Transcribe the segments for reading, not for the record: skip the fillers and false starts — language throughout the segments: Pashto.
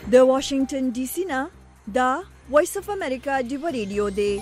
د واشنگټن ډي سي نه دا وایس اف امریکا ډیو ریډیو دی.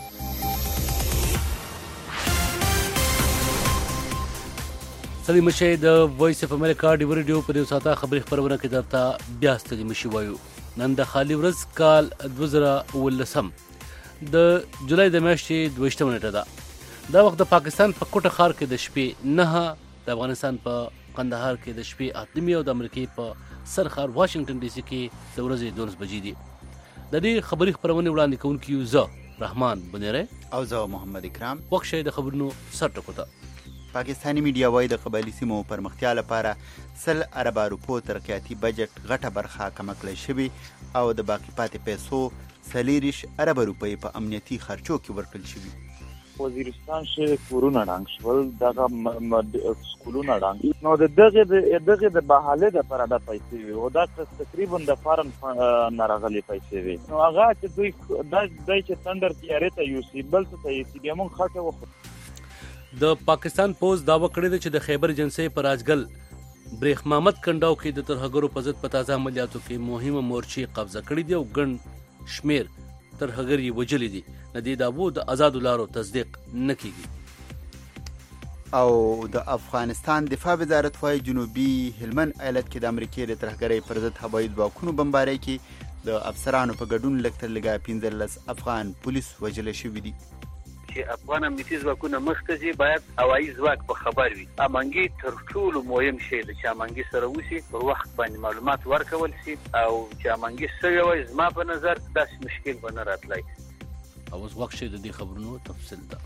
سلام مشه د وایس اف امریکا ډیو ریډیو په دې ساته خبري خبرونه کې درته بیا ستړي مشي وایو. نن د خالي ورځ کال 2019 د جولای د میاشتې 22 نیټه ده. دا وخت د پاکستان په کوټه ښار کې د شپې 9، د افغانستان په قندهار کې د شپې 8 او د امریکای په سر ښار واشنگټن ډي سي کې د ورځې 12 بجې دي. د دې خبري خبرونه وړاندې کوونکی یو زه رحمان بنيره او زه محمد اکرام. وخت شي د خبرونو سر ټکو ته. پاکستانی میډیا وايي د قبایلي سیمو پرمختیا لپاره 100 ارب روپو ترقیاتي بجټ غټه برخه کمه کړې شوې او د باقي پاتې پیسو 40 ارب روپۍ په امنیتي خرچو کې ورکړل شوي. وزیرستان شه کورونه ډنګ شول، دغه سکولونه ډنګ، نو دغه د بحاله د پر ادا پیسې وي او دا تقریبا د فارم ناراغلي پیسې وي. نو هغه چې دوی چې تندر تیارې ته یوسي بل څه ته یې موږ خاطه وخت. د پاکستان پوز داوا کړی دی چې د خیبر جنسي پر راجګل بریخ محمد کنډاو کې د ترهګرو په ضد په تازه عملیاتو کې مهمه مورچې قبضه کړې دي او ګڼ شمیر ترهګر یې وجلې دي. د دې دعوو د آزادو لارو تصدیق نه کیږي. او د افغانستان دفاع وزارت وايي جنوبي هلمند ایالت کې د امریکای د ترهګرۍ پر ضد هوایي ځواکونو بمبارۍ کې د افسرانو په ګډون لږ تر لږه 15 افغان پولیس وژل شوي دي. چې افغان امنیتي ځواکونه مخته ځي باید هوایي ځواک په خبر وي. امنګي تر ټولو مهم شی دی چې امنګي سره وسی پر وخت باندې معلومات ورکول شي او چې امنګي سره وي زما په نظر داس مشکل به نه راتلای. او اوس وخت شي د دې خبرونو تفصیل ده.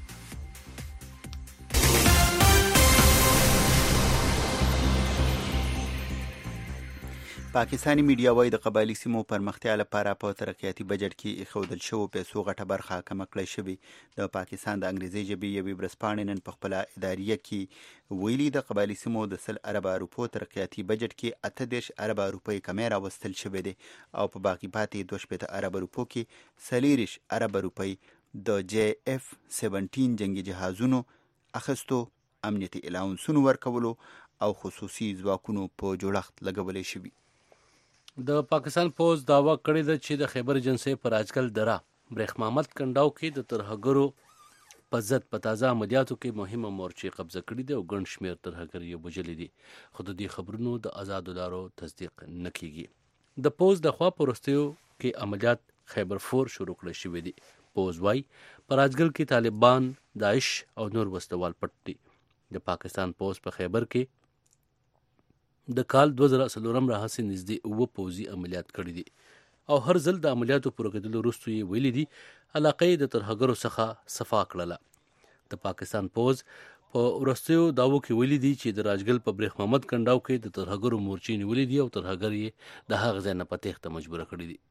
پاکستانی میډیا وايي د قبایلي سیمو پرمختیا لپاره په ترقیاتي بجټ کې ایښودل شوو پیسو غټه برخه کمه کړې شوې. د پاکستان د انګریزي ژبې یوې ورځپاڼې نن په خپله اداریه کې ویلي د قبایلي سیمو د 100 ارب روپو ترقیاتي بجټ کې 18 ارب روپۍ کمې راوستل شوې دي او په باقي پاتې 22 ارب روپو کې 40 ارب روپۍ د JF-17 جنگي جهازونو اخیستو، امنیتي الاونسونو ورکولو او خصوصي ځواکونو په جوړښت لګولې شوي. د پاکستان پوز داوا کړی ده چې د خیبر جنسي پر راجګل دره بریخ محمد کنډاو کې د ترهګرو په ضد په تازه عملیاتو کې مهمه مورچې قبضه کړې ده او ګڼ شمېر ترهګر یې وژلي دي. خو د دې خبرونو د آزادو لارو تصدیق نه کیږي. د پوز د خوا په وروستیو کې عملیات خیبر فور شروع کړل شوي دي. پوز وايي په راجګل کې طالبان، داعش او نور وسلوال پټ دي. د پاکستان پوز په خیبر کې د کال 2004 راهیسې نږدې 9 پوځي عملیات کړي دي او هر ځل د عملیاتو پوره کېدلو وروسته یې ویلي دي علاقه یې د ترهګرو څخه صفا کړله. د پاکستان پوز په وروستیو داوو کې ویلي دي چې د راجګل په بریخ محمد کنډاو کې د ترهګرو مورچې نیولې دي او ترهګر یې د هغه ځای نه په تېښته مجبوره کړي دي.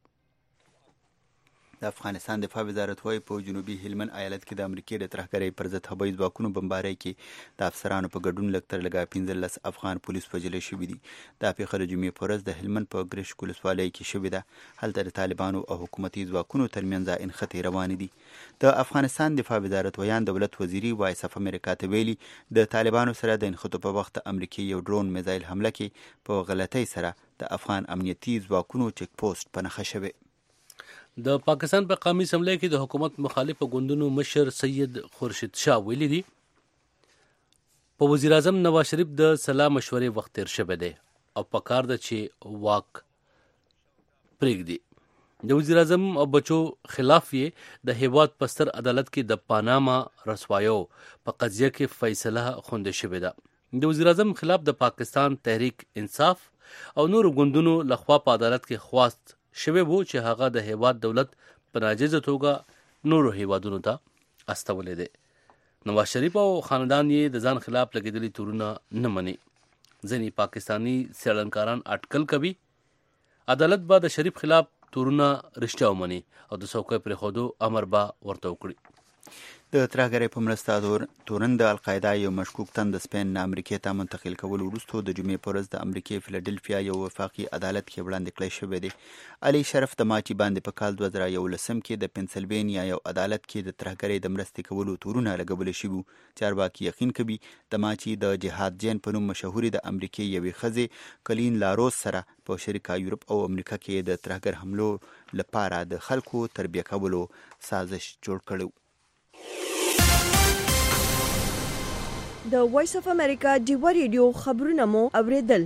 د افغانستان دفاع وزارت وايي په جنوبي هلمند ایالت کې د امریکای د ترهګرۍ پر ضد هوایي ځواکونو بمبارۍ کې د افسرانو په ګډون لږ تر لږه 15 افغان پولیس وژلې شوي دي. دا پیښه د جمعې په ورځ د هلمند په ګرشک ولسوالۍ کې شوې ده. هلته د طالبانو او حکومتي ځواکونو ترمنځ انخښتې روانې دي. د افغانستان دفاع وزارت ویان دولت وزیري وایس اف امریکا ته ویلي د طالبانو سره د انخښتو په وخت امریکای یو ډرون میزایل حمله کې په غلطۍ سره د افغان امنیتي ځواکونو چیک پوسټ په نښه شوی. د پاکستان په قومي اسمبلی کې د حکومت مخالفو ګوندونو مشر سید خورشید شاه ویلي دي په وزیر اعظم نواز شریف د سلا مشورې وخت تیر شوی دی او په کار ده چې واک پرېږدي. د وزیر اعظم او بچو خلاف یې د هیواد په ستر عدالت کې د پاناما رسوایو په قضیه کې فیصله خوندې شوې ده. د وزیر اعظم خلاف د پاکستان تحریک انصاف او نورو ګوندونو لخوا په عدالت کې خواست شوی وو چې هغه د هیواد دولت په ناجیزه توګه نورو هیوادونو ته استولې دی. نواز شریف او خاندان یې د ځان خلاف لګېدلي تورونه نه مني. ځینې پاکستانی څېړنکاران اټکل کوي عدالت به د شریف خلاف تورونه رښتیا ومني او د څوکۍ پرېښودو امر به ورته وکړي. د ترهګرۍ په مرسته تورن د القاعده یو مشکوک تن د سپین نه امریکې ته منتقل کول وروسته د جمعې په ورځ د امریکې فیلادلفیا یو وفاقي عدالت کې وړاندې کړی شوی دی. علي شرف د ماچی باندې په کال 2011 کې د پنسلوینیا یو عدالت کې د ترهګرۍ د مرستې کولو تورونه لګول شوي. چارواکي یقین کوي د ماچی د جهاد جین په نوم مشهوري د امریکې یوې ښځې کلین لاروس سره په شریکه یورپ او امریکا کې د ترهګر حملو لپاره د خلکو تربیه کولو سازش جوړ کړو. د وایس اف امریکا ډیوا ریډیو خبرونه مو اوریدل.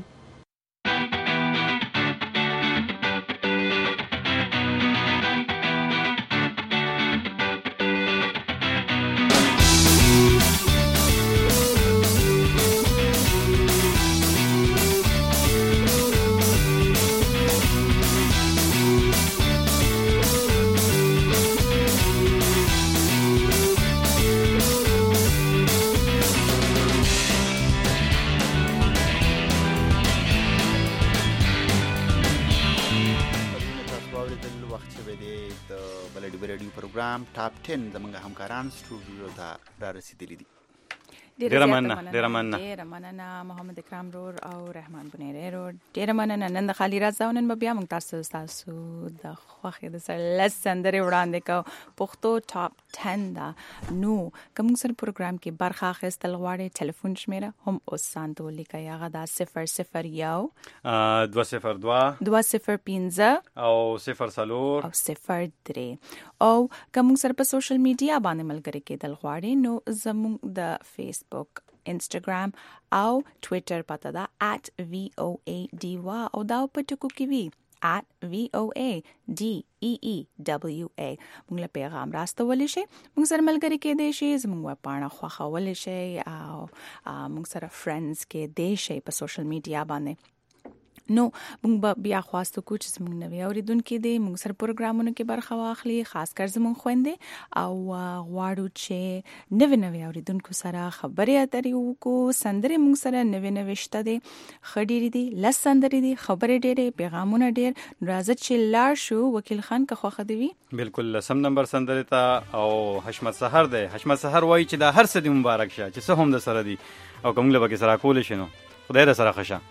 ټاپ 10 زمونږ همکاران سټوډیو ته را رسیدلی دي. ډیره مننه محمد اکرام رور او رحمان بنيري رور. ډیره مننه. نن د خالی راز نن بیا موږ تاسو د خوخه د سر لسندري وړاندې کو پښتو ټاپ 10 دا نو کوم سر پروګرام کې برخه اخیستل غواړي ټلیفون شمیره هم اوس سانتو لیکي هغه دا 001 202 205 او 04 او 03 او کوم سر په سوشل میډیا باندې ملګری کېدل غواړي نو زموږ د فیسبوک انسټاګرام او ټوئیټر پته دا @VOA او دا په ټکو کې وی @VOA_DEEWA. موږ له پیغام راستولی شي، موږ سره ملګری کېدی شي، زموږ پاڼه خوښولی شي او موږ سره فرندز کېدی شي په سوشل میډیا باندې. نو موږ بیا خواستو کو چې موږ نوې اوریدونکو دي موږ سره پروګرامونو کې برخه واخلي، خاص کر زموږ خويندې او غواړو چې نوې اوریدونکو سره خبرې اترې وکړو. سندرې موږ سره نوې شته دي، خډيري دي، لس سندرې دي، خبرې ډېرې، پیغامونه ډېر. راځي چې لاړ شو وکیل خان که خوخه دی. بالکل سم نمبر سندرې ته او حشمت سحر دی. حشمت سحر وایي چې دا هر څه دی مبارک شه چې څه هم د سره دي او کوم له بګي سره کول شي نو خدای دې سره خشه.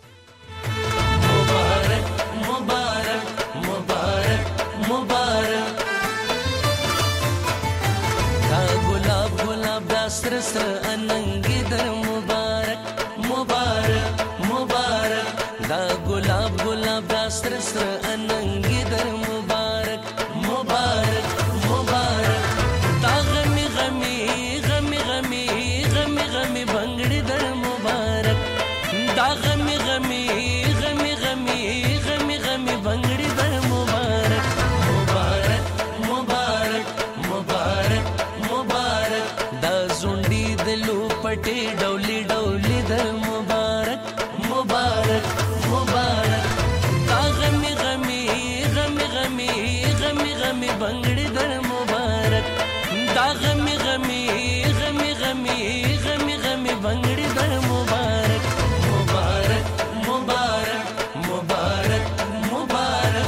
سر سر اننگی در مبارک مبارک مبارک دا گلاب گلاب دا سر سر اننگی در مبارک مبارک مبارک دا غمی غمی غمی غمی غمی غمی بنگڑی در مبارک دا غمی غمی غمی غمی غمی غمی بنگڑی در مبارک مبارک مبارک مبارک مبارک دا زونډي دلو پټي ډولي ډولي در مبارک مبارک مبارک دا غمي غمي غمي غمي غمي غمي بنگړي در مبارک دا غمي غمي غمي غمي غمي غمي بنگړي در مبارک مبارک مبارک مبارک مبارک.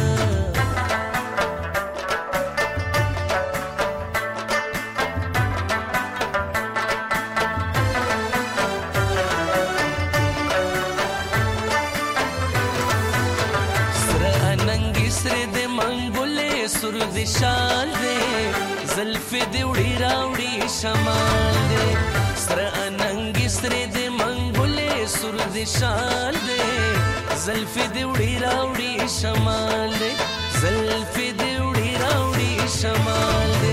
سر دی شال دے زلف دی وڑی راوڑی شمال دے سر اننگی سر دی منگولے سر دی شال دے زلف دی وڑی راوڑی شمال دے زلف دی وڑی راوڑی شمال دے.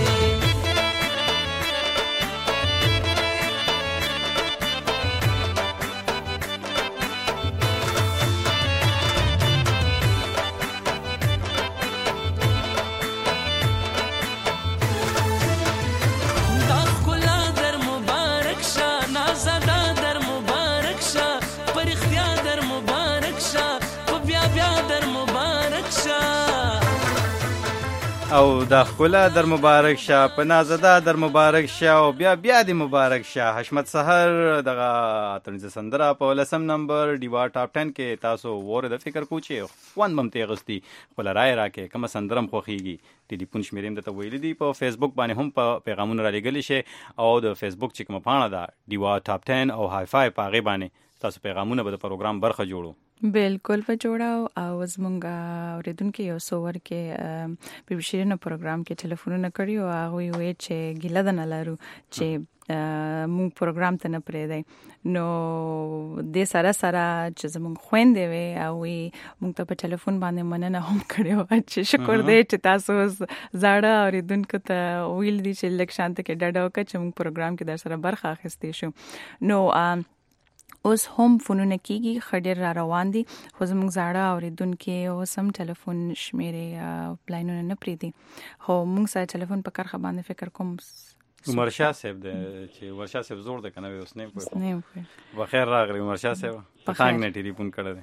او د ښکلا در مبارک شه، په نازده در مبارک شه او بیا دی مبارک شه. حشمت سحر دغه اتنیزه سندره په 10 نمبر ډیوا ټاپ 10 کې تاسو وره د فکر کوچی خوان بم تیغستی خپل رائے راکې کوم سندرم خوخیږي. ټلیفون شمیرم د ته ویل دي په فیسبوک باندې هم په پیغامونه را لګل شي او د فیسبوک چې کوم پاڼه ده ډیوا ټاپ 10 او های فای پاغه باندې تاسو پیغامونه به د پروګرام برخه جوړو. بالکل په جوړاو او زمونږه اوریدونکو یو سوور کې په بشیرنه پروګرام کې ټلیفونونه کړی او هغه وی چې ګیله ده نه لرو چې مونږ پروګرام ته نه پرې دی نو د سره چې زمونږ خويندې وي او مونږ ته په ټلیفون باندې مننه هم کړو چې شکر دې چې تاسو زړه اوریدونکو ته ویل دي چې لک شانته کې ډاډه وکړه چې مونږ پروګرام کې در سره برخه اخیستې شو. نو اوس هم فونونه کیږي خډیر را روان دي خو زموږ زاړه اوریدونکو اوس هم ټلیفون شمیرې پلاینونه نه پریدي خو موږ سره ټلیفون په کارخه باندې فکر کوم عمر شاه صاحب د چې عمر شاه صاحب زور د کنه اوس نه پوهه بخیر راغلی عمر شاه صاحب په څنګه نه ټلیفون کړی.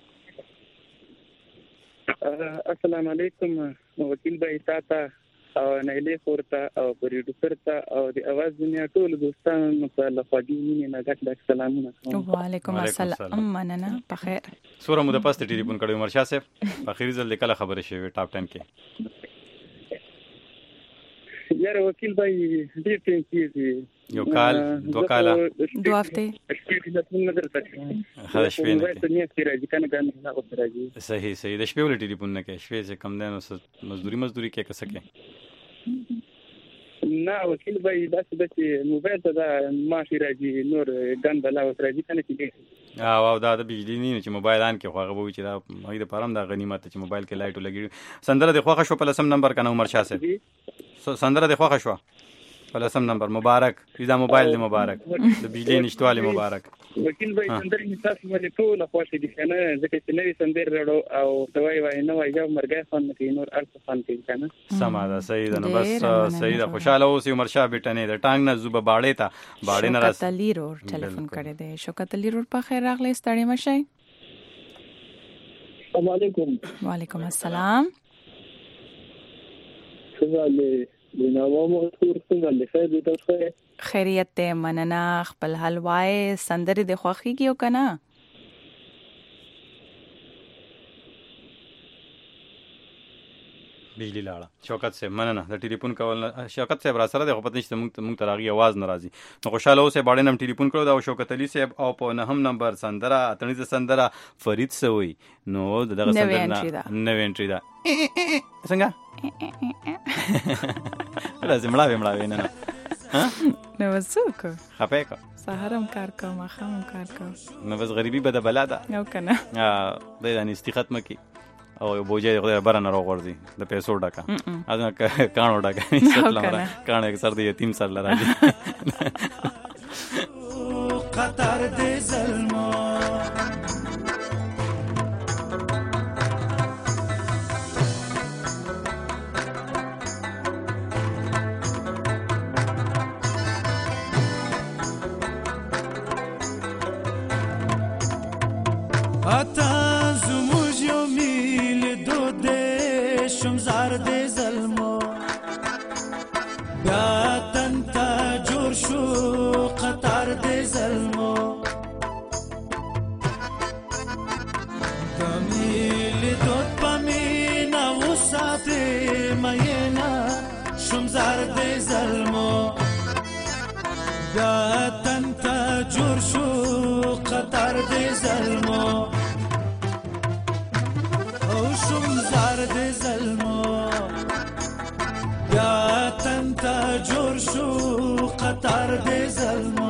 السلام علیکم وکیل بھائی تاتا او نایله خورتا او پروډوسر ته او د اواز دنیا ټول دوستانو په لخواږي مینه نه ډک سلامونه. وعلیکم السلام مننه په خیر. سوره مو د پاسته ټلیفون کړی عمر شاه صاحب په اخیری ځل کله خبره شوی ټاپ 10 کې. یاره وکیل بھائی ډیر ټیم کیږي یو کال دو کال دو هفته خلاص شوی نه صحیح د شپې ول ټلیفون نه کې شپې چې کم دنه مزدوري کې کسکه نه وکیل بھائی داسې موبایل ته دا ماشي راځي نور ګند لا وس راځي کنه کې او دا د بجلی نه چې موبایل ان کې خوغه وو چې دا مې د پرم د غنیمت چې موبایل کې لایټ لګي. سندره د خوخه شو په 10 نمبر کنه عمر شاه صاحب سندره د خوخه شو په 10 نمبر مبارک دا موبایل دی مبارک د بجلی نشټوالی مبارک. وکیل بھائی سندره تاسو باندې ټول خوښ دي کنه ځکه چې نوې سندره راړو او توای وای نو وای یو مرګه فن کې نور ارڅ فن کې کنه سما دا صحیح ده. نو بس صحیح ده خوشاله اوسې عمر شاه بیٹنه د ټانګ نه زوبه باړې ته باړې نه راځي. شوکت لیرور ټلیفون کړی دی. شوکت لیرور په خیر راغلی ستړي مشي. السلام علیکم. وعلیکم السلام. څنګه بنامو مشهور څنګه لخوا دې تاسو خیریت ته مننه خپل حلوای سندره د خوخیږي او کنه بجلی لاړه. شوکت صاحب مننه د ټلیفون کول. شوکت صاحب را سره د خپل نشته موږ تراغي आवाज ناراضي نو خوشاله اوسه باندې نم ټلیفون کړو دا شوکت علي صاحب او په 9 نمبر سندره اتنیزه سندره فرید سوی نو دغه سندره نو انټری دا څنګه لازم مړاوي نه نو وسوک خپه کا سحرم کار کوم خامم کار کوم نو بس غریبي به د بلا ده او کنه د دانې استختمه کی او بوجه خدای برنه راو ورځي د پیسو ډکا اځه کانو ډکا ستلمره کانه سر د یتیم سر لراځي قطر د ظلمو اتا زموږ یو میل دود شمزار د ظلمو بیا تنتا جوړ شو قطار د ظلمو کمیل دود پمینا وساته مینا شمزار د ظلمو بیا تنتا جوړ شو قطار د ظلمو شمزار د ظلمو بیا تنتا جوړ شو قطار د ظلمو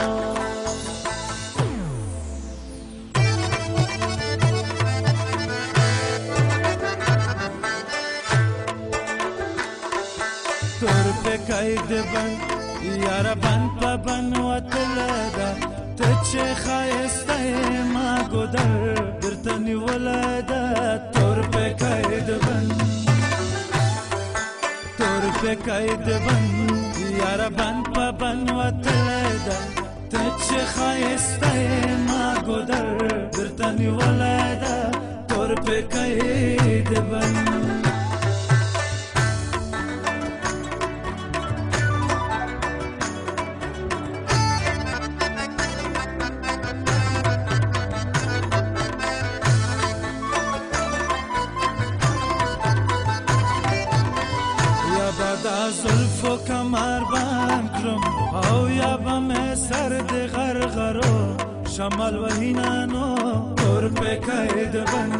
تور په قید بند یار بند په بند وتلدا تچ خایسته ما ګدر درتنی ولدا تور په قید بند یار بند په بند وتلدا تچ خایسته ما ګدر درتنی ولدا تور په قید بند زلفو کمر بند کرم او یا بم سرد غرغرو شمال وهینانو تور په قید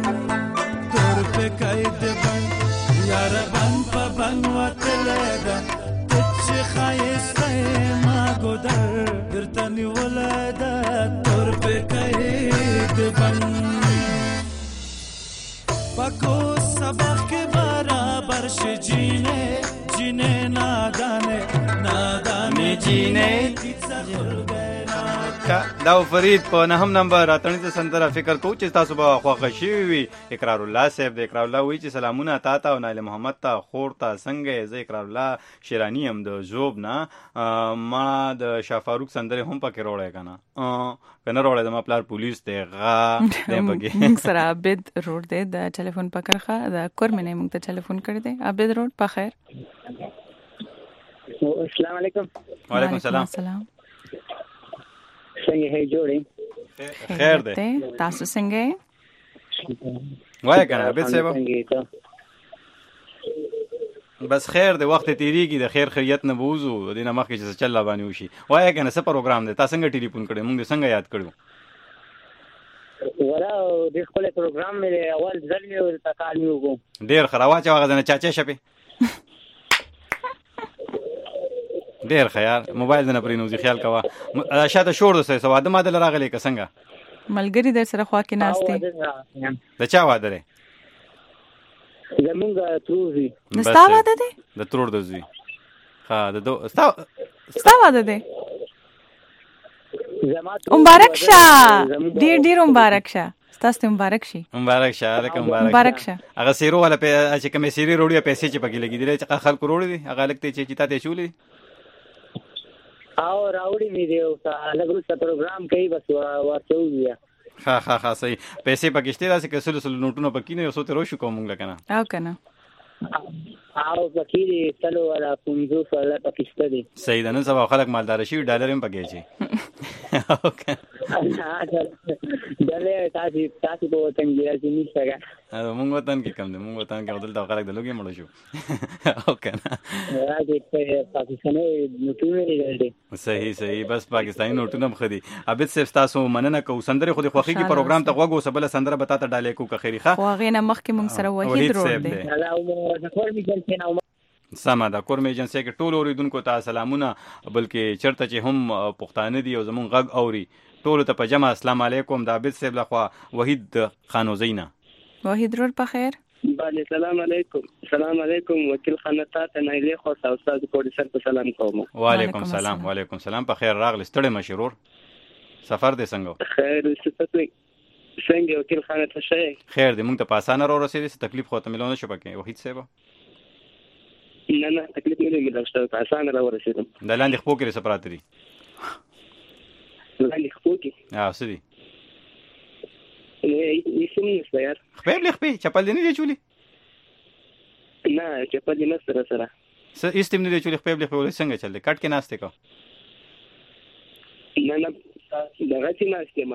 بند یار بند په بند وتلدا تچ خایسته ما ګودر درتنی ولدا تور په قید بند پکو سبق کے برابر سے جینے نادانے جینے دا فرید په نهم نمبر اتنیزه سندره فکر کو چې تاسو به خوښه شوي وي. اقرار الله صاحب د اقرار الله وایي چې سلامونه تا ته او نایل محمد ته خور ته څنګه یې. زه اقرار الله شیرانی یم د ژوب نه. ما د شاه فاروق سندرې هم پکې روړی که نه روړی زما پلار پولیس دی غا دی پکې. موږ سره عابد روډ دی د ټلیفون په کرښه د کورمې نه موږ ته ټلیفون کړی دی. عابد روډ په خیر. السلام علیکم. وعلیکم السلام. څنګه هي جوړې؟ خیر دی. تاسو څنګه یې؟ وایه که نه عابد صاحب بس خیر دی. وخت تیریږي د خیر خیریت نه بوزو د دې نه مخکې چې څه چل راباندې وشي. وایه که نه څه پروګرام دی؟ تا څنګه ټلیفون کړی؟ موږ دې څنګه یاد کړو؟ ولا د خپل پروګرام مې اول ځل مې ورته کال مې وکړو. ډېر ښه راواچوه هغه ځنه چاچی شپې ډېر ښه یار. موبایل دې نه پرېنوځي خیال کوه. شاته شور د څه واده ماده له راغلی که څنګه؟ ملګري در سره خوا کې ناست دی. د چا واده دی؟ زمونږ ترور دی. د ستا واده دی؟ د ترور د زوی. ښه ستا واده دی؟ مبارک شه. ډېر مبارک شه. ستاسو ته مبارک شي. مبارک شه. هلکه مبارک شه. هغه سیرو والا چې کومې سیرې روړي پیسې چې پکې لګېدلې چې خلکو روړي دي هغه هلک ته چې تا ته یې چولې دي؟ او راوړي مې دی اوس لږ وروسته پروګرام کوي بس ورته وویه. ښه صحیح. پیسې پکې شته داسې که سلو نوټونه پکې نه یو څو ترې وشو کوو مونږ لکه نه او که نه او پکې دي سلو والا 50 والا پکې شته دي. صحیح ده. نن سبا خلک مالداره شوي ډالر هم پکې اچي. ډالر تاسو په وطن کې داسې نشته که مونږ وطن کې کم دی. مونږ وطن کې دلته خلک د لوږې مړه شو او که نه پاکستاني نوټونه لیدل دي. صحیح بس پاکستاني نوټونه هم ښه دي. عابد صاحب ستاسو مننه کوو. سندرې خو دې خوښېږي پروګرام ته غوږ اوسه. بله سندره به تا ته ډالۍ کوو که خیري ښه. خو هغې نه مخکې مونږ سره وحید روډ دی. سمه ده. کورم ایجنسۍ کې ټولو اورېدونکو ته سلامونه. بلکې چېرته چې هم پښتانه دي او زمونږ غږ اوري ټولو ته په جمع السلام علیکم. د عابد صاحب لخوا وحید خانوزۍ نه. وحید روډ په خیر. بله سلام علیکم. وکیل خانه تا ته نایلې خوست او استاد پروډوسر په سلام کوم. وعلیکم سلام. په خیر راغلی. ستړی مشرور سفر دې څنګه؟ خیر څنګه وکیل خانه ته ښه یې؟ خیر دې. مونږ ته په اسانه رارسېدې. څه تکلیف خو ته میلاو نه شو پکې وحید صاحب؟ نه تکلیف نه دی میلاو شوی. په اسانه راورسېدم. د لاندې خپو کې څه پراته دي؟ لاندې خپو کې څه دي؟ هیڅ هم نشته یار. خپې چپل دې نه دی چولي؟ نه چپل دې نشته راسره. څه هېڅ دې نه دی چولي؟ خپې څنګه چل دی؟ کټ کې ناست دی که؟ نه دغسې ناست یم.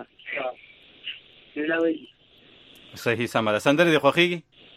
صحیح سمه ده. سندرې دې خوښېږي؟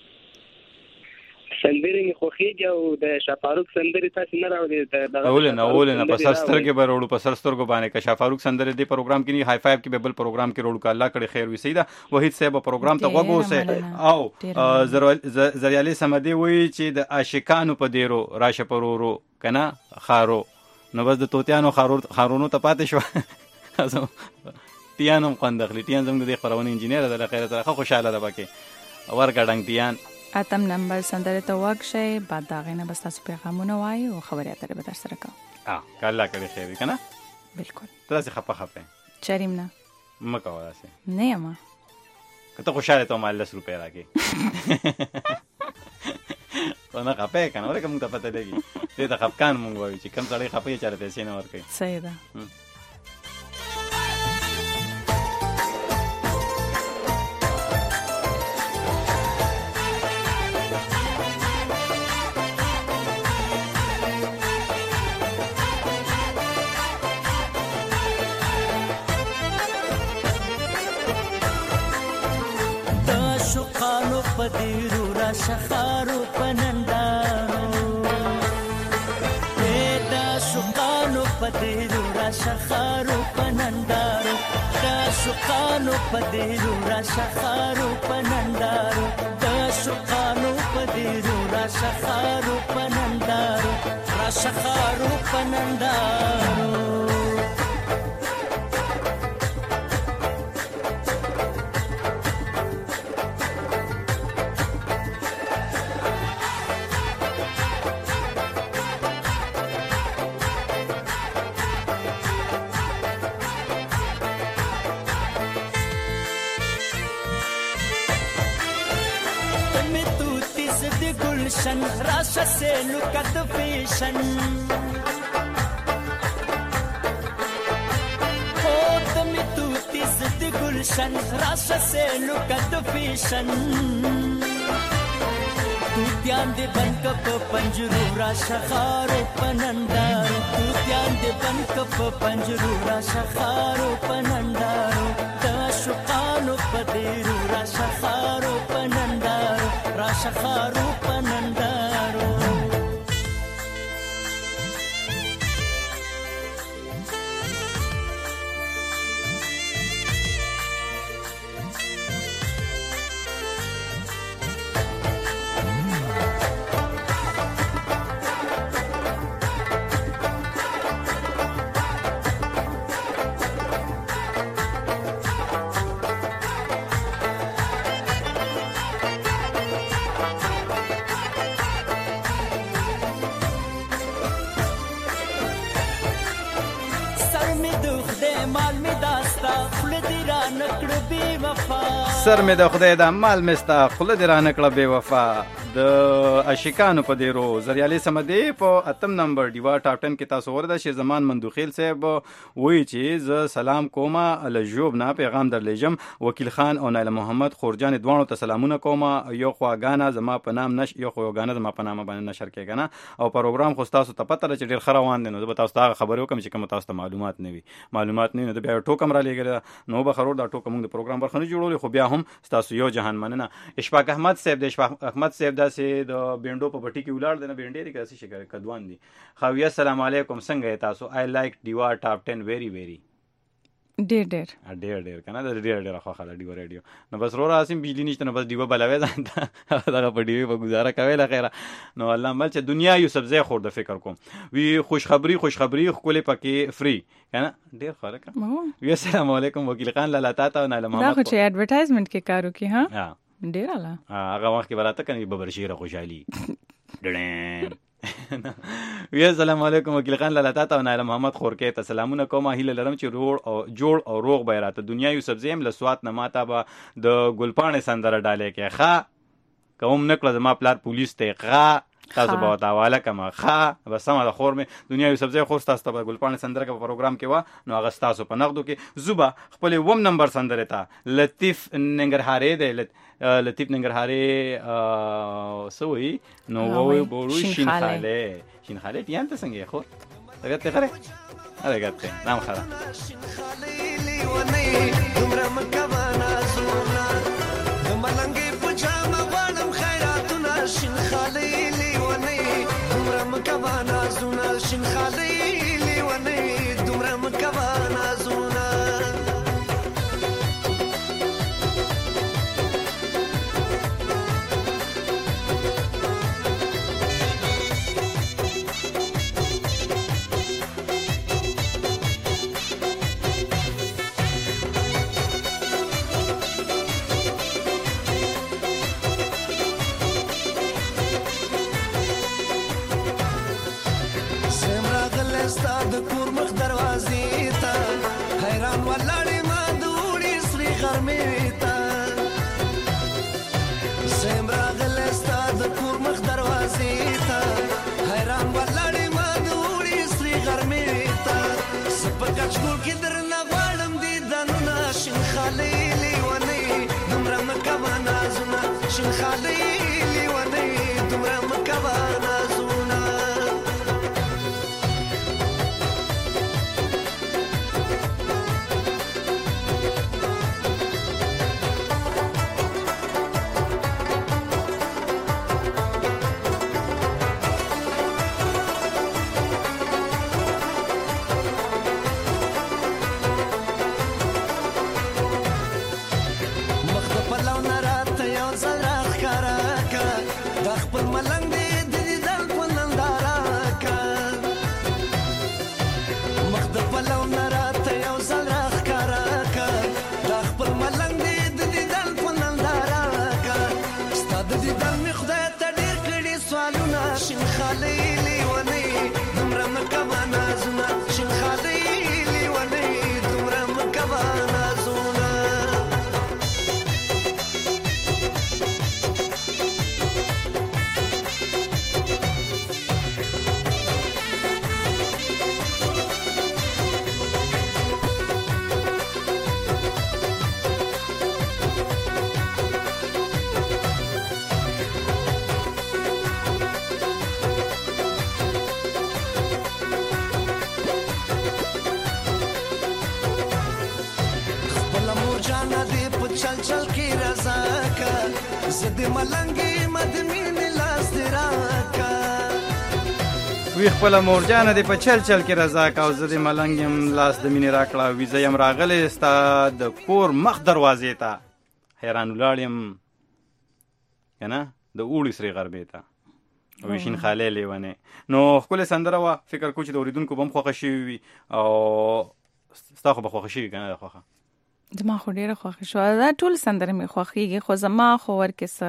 سندرې مې خوښېږي او د شاه فاروق سندرې تاسې نه راوړې. اولې نه په سر سترګې به روړو. په سر سترګو باندې که شاه فاروق سندرې دې پروګرام کې نه های فایو کې به بل پروګرام کې روړو که الله کړې خیر وي. صحیح ده. وحید صاحب پروګرام ته غوږ اوسئ. او زریالې سمدې وایي چې د عاشقانو په دیرو راشه پرورو که نه خارو نو بس د توتیانو خارونو ته پاتې شوه. ټیان هم خوند اخلي. ټیان زموږ د دې خپرونې انجینر ده له خیره سره ښه خوشحاله ده پکې ورکه ډنګ ټیان. اتم نمبر سندرې ته وږ شئ. بعد د هغې نه به ستاسو پیغامونه وایو او خبرې اترې به در سره کوو. که الله کړې خیر وي که نه. بلکل. ته داسې خفه چریم نه مه کوه داسې. نه یم که ته خوشحاله ته ما 10 روپۍ راکړې ته نه خفه یې که نه. ولکه مونږ ته پته لګي دې ته خفقان مونږ وایو چې کوم سړی خفه یې چاله پیسې نه ورکوي. صحیح ده. پدیرو را شخارو پنندانو شخارو پنندارو د شقانو پدیرو را شخارو پنندارو د شقانو پدیرو را شخارو پنندارو را شخارو پنندارو گلشن راشه سے لکت فیشن تمی تو تیز دی گلشن راشه سے لکت فیشن تو دیان دی بن کپ پنجرو راشه خارو پنندارو تو دیان دی بن کپ پنجرو راشه خارو پنندارو دا شقانو پدیرو راشه خارو پنندارو راشه خارو پنندارو سر مې د خدای د مال مستا خوله دې رانه کړه بې وفا د عاشقانو په دیرو زریالي سمدي په اتم نمبر ډیوا ټاپ 10 کې تاسو ورده شي زمان مندوخیل صاحب وایي چې ز سلام کومه لجوب نه پیغام در لېجم وکیل خان او نایله محمد خورجان دوانو ته سلامونه کومه یو خواګانا زما په نام نش یو خواګانا زما په نام باندې نشر کېګنه او پروګرام خو تاسو ته پته چې ډیر خروان دي نو زه تاسو ته خبرو کوم چې کوم تاسو ته معلومات نه وي نو بیا ټوکم را لګره نو به خرور دا ټوکم د پروګرام برخه نه جوړول خو بیا هم تاسو یو جهان مننه اشفاق احمد صاحب د اشفاق احمد صاحب داسې د بینډو په پټي کې ولار دنه بینډې دي کاسي شي کدوان دي خویا السلام علیکم څنګه تاسو آی لایک ډیوا ټاپ 10 ویری ویری ډیر کنه دا ډیر خو خاله ډیو ریډیو نو بس رو راسم بجلی نشته نو بس دیو بلاوي ځان دا په ډیو په گزاره کوي لا خیره نو الله مل چې دنیا یو سبزی خور د فکر کوم وی خوشخبری خولې پکې فری کنه ډیر خلک وی السلام علیکم وکیل خان لالا تا نه محمد دا چې ایڈورټایزمنت کې کارو کې ها ډیر اعلی هغه وخت کې براته کني ببرشیره خوشحالي ډړن وی السلام علیکم وکیل خان لالا تا نه محمد خورکې ته سلامونه کوم هیله لرم چې جوړ او روغ به راته دنیا یو سبزیم لسوات نه ماته به د ګلپاڼې سندره ډالې کې ښه کوم نکړه زما پلار پولیس ته ښه تاسو به تاواله کما ښه بس سم د خور مې دنیا یو سبزی خور تاسو ته ګلپاڼې سندره په پروګرام کې و نو هغه تاسو په نغدو کې زوبا خپل وم نمبر سندره ته لطیف ننګرهاري دی لطیف ننګرهاري سوي نو وای بورو شینخاله پیان ته څنګه خو دغه ته غره هغه نام خره شینخاله لیونی دومره مکوانا زونا دملنګ پجامه غوانم خیراتونه شینخاله لیونی دومره مکوانا زونا شینخاله لیونی دومره مکوانا زونا ځل راښکاره کا د خپل ملنګ دې د دیدن په ننداره کا مخ د پلو نه راته یو ځل راښکاره کا د خپل ملنګ دې د دیدن په ننداره کا ستا د دیدن مې خدای ته ډېر کړي سوالونه شین خالۍ لیونۍ دومره مه کوه نازونه شین خالۍ لیونۍ دومره مه کوه نازونه چل چل کی رضا کا زد ملنګي مدمن لاس دراکا وی خپل مورجانه دی په چل چل کې رضا کا او زد ملنګم لاس د مینې راکړه ویزه يم راغله ستا د کور مخ دروازې ته حیران ولاړم کنه د اوړي سری غربې ته ویشین خاله لیونه نو خپل سندره وا فکر کوم چې د اوریدونکو بم خوښه شي او ستا خو بخوښه شي کنه خوښه زما خو ډیره خوښه شو دا ټول سندره مې خوښیږي خو زما خو ورکه څه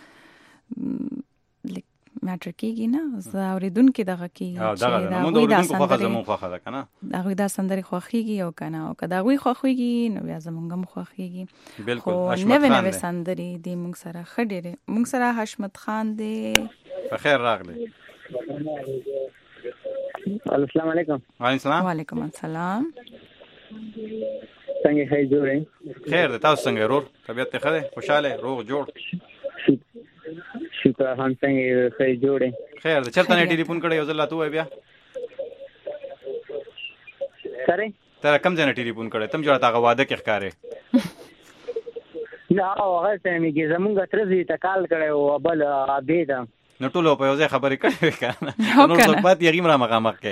لیک ماټر کېږي نه زه اوریدونکو دغه کې دا اوریدونکو خوښه زموږ خوښه ده کنه دا سندره خوښیږي او کنه او کدا غوي خوښیږي نو بیا زمونږ هم خوښیږي بالکل حشمت خان نو سندري دی موږ سره خډيره موږ سره حشمت خان دی په خیر راغلی السلام علیکم وعلیکم السلام څنګه هي جوړې خیر ده تاسو څنګه ورور طبيعت ته خره خوشاله روغ جوړ شکر هم څنګه هي جوړې خیر ده چرته نه ټلیفون کړی یو ځل ته وای بیا سره تر کم ځای نه ټلیفون کړی تم جوړه تاغه واده کې ښکارې نه هغه څنګه کې زمونږ تر دې تکال کړي او بل ابيدا نو ټولو په یو ځای خبرې کړې کنه نو څوک پات یې غیم را مخامخ کې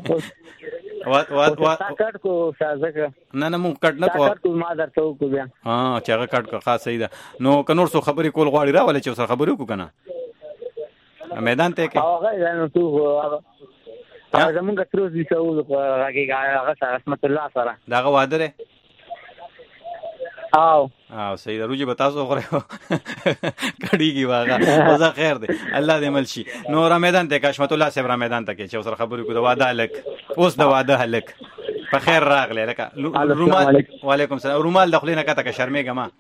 کټ کو سازه نه مو کټ نه کو کټ کو ما درته کو بیا چې هغه کټ کو خاص صحیح ده نو کنور سو خبرې کول غواړي راولې چې سره خبرې کو کنه میدان ته کې هغه نو تو زمونږ تر دې څو هغه رحمت الله سره داغه واده ده او صحیح ده روجي بتاسو غره کړيږي واغه وزه خیر ده الله دې ملشي نو رمضان ته کاشمت الله صاحب رمضان ته کې چې سره خبرې کو د واده الک اوس د واده الک په خیر راغله لکه رومال وعلیکم السلام رومال دخلینه کته که شرمېګه ما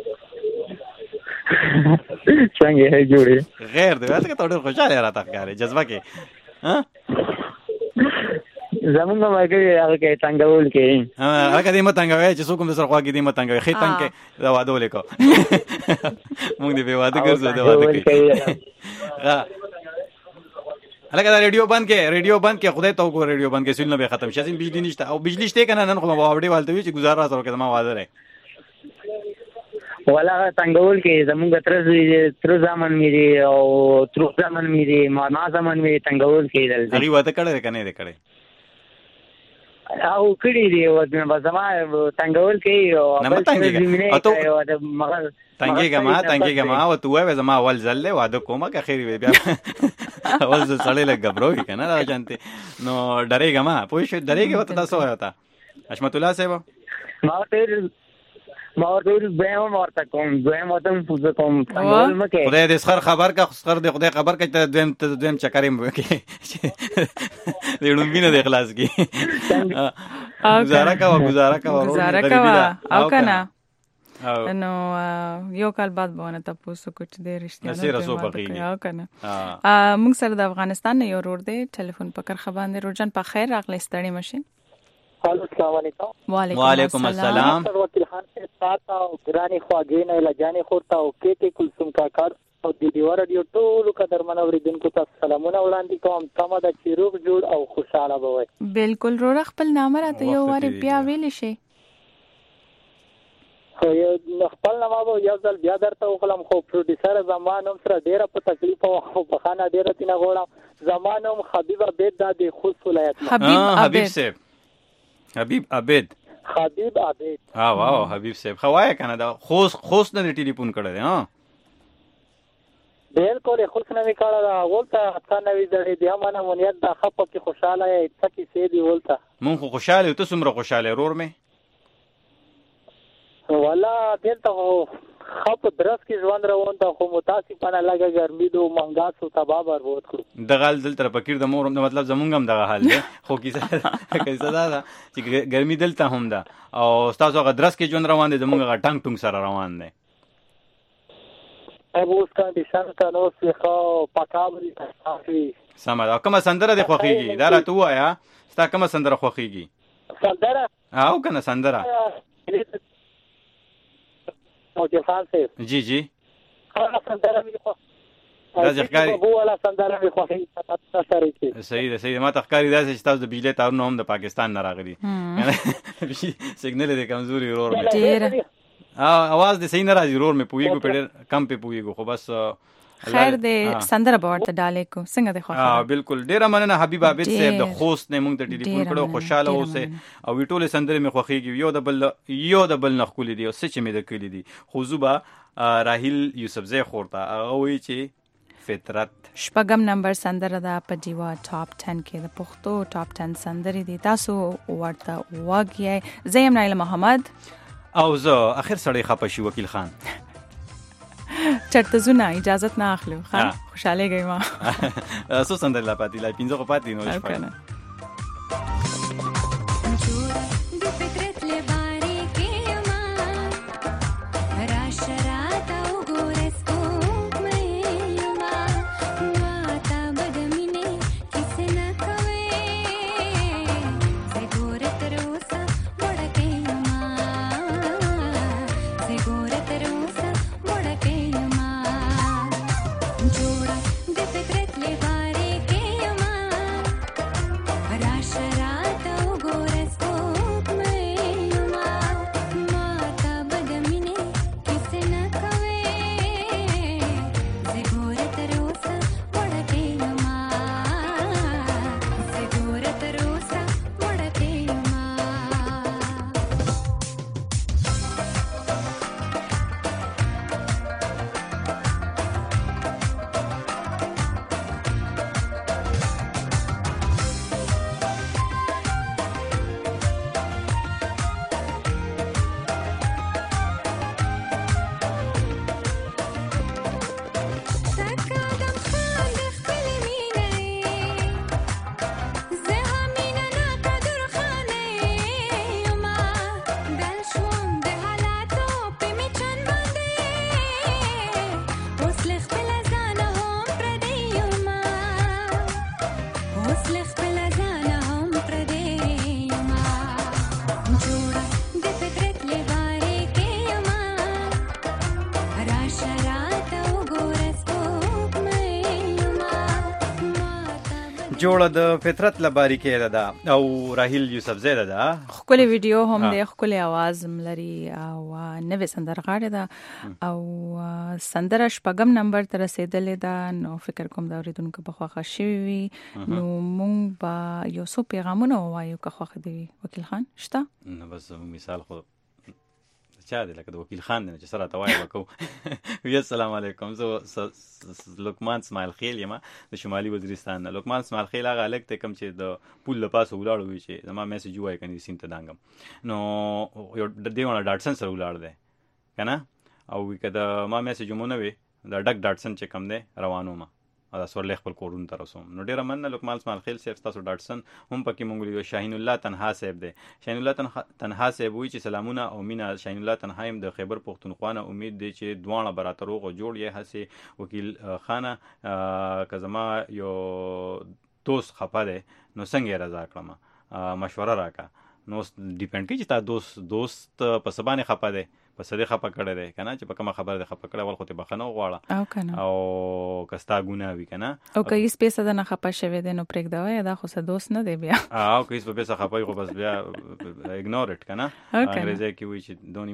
څنګه هي جوړې غیر ده ته ډېر خوشاله راته ښکارې جذبه کې ها زمونږ مګر هغه کې څنګهول کې هغه دې متنګوي چې څوک هم سره خواږي دې متنګوي خې تنګ کې دا واده ولیکو مونږ دې به واده ګرځو دا واده کې هغه دا ریډیو بند کې خدای ته وګور ریډیو بند کې سیل نه به ختم شي ځین بجلی نشته او بجلی شته کنه نن خو ما واوډي والته وی چې گزار را سره کې ما واده لري ولا څنګهول کې زمونږ تر ځامن مې او تر ځامن مې ما ځامن مې څنګهول کې دل هغه واده کړه کنه دې کړه او کړي دی او زما څنګهول کې او تنګيګه ما او تو وای زما اول ځل واده کومه که خیر بیا اول ځل سړی لګ غبروي کنه دا جانته نو ډریګه ما پوه شو ډریګه وته تاسو وایته حشمت الله صاحب ما ورته به ورته کوم دویم وتم فوزه کوم څنګه مکه خدای دې خر خبر کا خر دې خدای خبر کا ته دویم چکرې مکه دې نومینه د اخلاص کی گزاره کا او کنه نو یو کال بعد باندې تاسو کوچ دې رښتیا نه او کنه موږ سره د افغانستان نه یو ورور دی ټلیفون پکړ خبرونه روزن په خیر راغلی ستړي مشین السلام علیکم وعلیکم السلام وکیل خان سے ساتھ او ګرانی خواږه نه لجانې خورتا او کې کلثوم کاکړ او د دیوار رادیو ټول قدر منوریدونکو ته سلامونه وړاندې کوم تمه د چیروغ جوړ او خوشاله بوي بالکل روړ خپل نام راته یو واره بیا ویل شي خو یو خپل نام او یو ځل بیا درته وکړم خو پروډوسر زمانوم سره ډیره په تکلیف او په خانه ډیره تینا غوړم زمانوم حبیب عبید د خوست ولایت حبیب عبید واو حبیب صاحب خوای کنه دا خوست نه ټلیفون کړی ها بالکل خوش نمی کړه ولته تا نوې زړې دی امانه مونیت د خپه کې خوشاله ای څه کې دی ولته مونږ خو خوشاله ته څومره خوشاله رور مې والا دلته خپ درس کې ژوند روان ته خو متاسفانه لګه ګرمي دو مهنګا سو تبا برباد کړو د غال دل تر فکر د مور مطلب زمونږ هم دغه حال دی خو کیسه دا چې ګرمي دلته هم ده او تاسو هغه درس کې ژوند روان دي زمونږ هغه ټنګ ټنګ سره روان دی اب اوس کنډیشن کا نو څخه پکاوري تاسو سمه دا کومه سندره د خوخيږي دا راته وایا ستا کومه سندره خوخيږي سندره او کنه سندره او جفان سے جی جی سندره می خو دا ځکه بو ولا سندره می خو هي صحیح ده ما تخکاری دا چې تاسو د بجلی تارونه هم د پاکستان نه راغلي سیګنل د کمزوري رور ډیر اواز د صحیح نه راځي رور مې پویګو په کم په پویګو خو بس خیر دې سندره باورته ډالې کو څنګه د خوښه بالکل ډیره مننه حبیب عابد صاحب د خوست نه مونږ ته ټلیفون کړو خوشاله اوسه او ټولې سندره مې خوښیږي یو د بل نخولې دی او سچ مې د کلی دي خو زوبا راهیل یوسفزی خورتا هغه وی چې فطرت شپږم نمبر سندره دا په دیوا ټاپ 10 کې د پښتو ټاپ 10 سندري دي تاسو ورته واګي زیم نایل محمد او زه اخر سړی خپه شي وکیل خان چرته زونه اجازت نه اخلو خان خوشاله گئی ما سو سندره لا پاتې لا پینځه کو پاتې نو شپه جوړه د فطرت لباري کې ده او راهیل یوسفزی ده خپل ویډیو هم د خپل आवाज ملري او نوې سندرغاړې ده او سندره شپږم نمبر ته رسیدلې ده نو فکر کوم دا اوریدونکو په خوښه شوي وي نو مونږ به یو څو پیغامونه ووایو که خوښه دی وکیل خان شته نو بس مثال خو چا دی لکه د وکیل خان دی چې سره ته وایي وکړو وی السلام علیکم زه لقمان اسماعیل خیل یم د شمالي وزیرستان نه لقمان اسماعیل خیل هغه هلک دی کوم چې د پول له پاسه ولاړ وي چې زما میسج ووایي که نه سیم ته دانګم نو یو دیونه ډاټسن سره ولاړ دی که نه او که د ما میسج مونه وي د ډک ډاټسن چې کوم دی روانو ما دا سورلې خپل کورونو ته رسوم نو ډېره مننه لقمان اسماعیل خیل صاحب ستاسو ډاټسن هم پکې مونږ لیدو شاهین الله تنها صاحب دی شاهین الله تنها صاحب وایي چې سلامونه او مینه شاهین الله تنها هم د خیبر پښتونخوا نه امید دی چې دواړه به راته روغ او جوړ یې هسې وکیل خانه که زما یو دوست خفه دی نو څنګه یې رضا کړم مشوره راکړه نو ډیپینډ کوي چې تا دوست په څه باندې خفه دی په څه دې خفه کړی دی که نه چې په کومه خبره دې خفه کړی ول خو ترې بخښنه وغواړه او که ستا ګناه وي که نه او که هېڅ پیسه د نه خفه شوی دی نو پرېږدوی دا خو څه دوست نه دی بیا او که هېڅ په پیسه خفه وي خو بس بیا اګنور اټ که نه انګریزی کې وایي چې ډونټ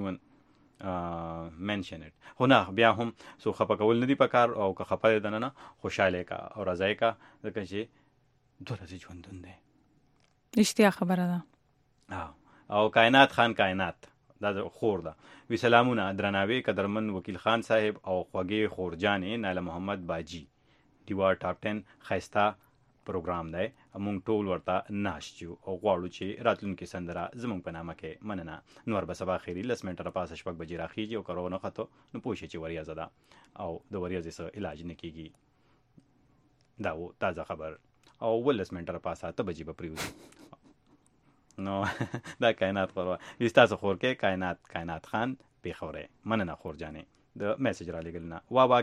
ایون منشن اټ خو نه بیا هم څو خفه کول نه دي په کار او که خفه دی دننه خوشحاله کا او رضا یې کا ځکه چې دوه ورځې ژوندون دی رښتیا خبره ده او کائنات خان کائنات دا خور ده. وی سلامونه درناوي قدرمن وکیل خان صاحب او خوږې خورجانې ناله محمد باجی دیوا ټاپ 10 خایسته پروګرام دی. موږ ټول ورته ناست یو او غواړو چې راتلونکې سندره زموږ په نامه کې مننه. نور به سبا خیري 10 منټه راپاسه شپږ بجې راخیږي او که رونه خطو نو پوه شي چې وریځه ده او د وریځې څه علاج نه کېږي. دا و تازه خبر. او 10 منټه راپاسه 8 بجې به پرېوځي. نو دا کائنات خور وي ستاسو خور کې کائنات خان پیښوری. مننه خور جانې د میسج را لېږل نه. وابا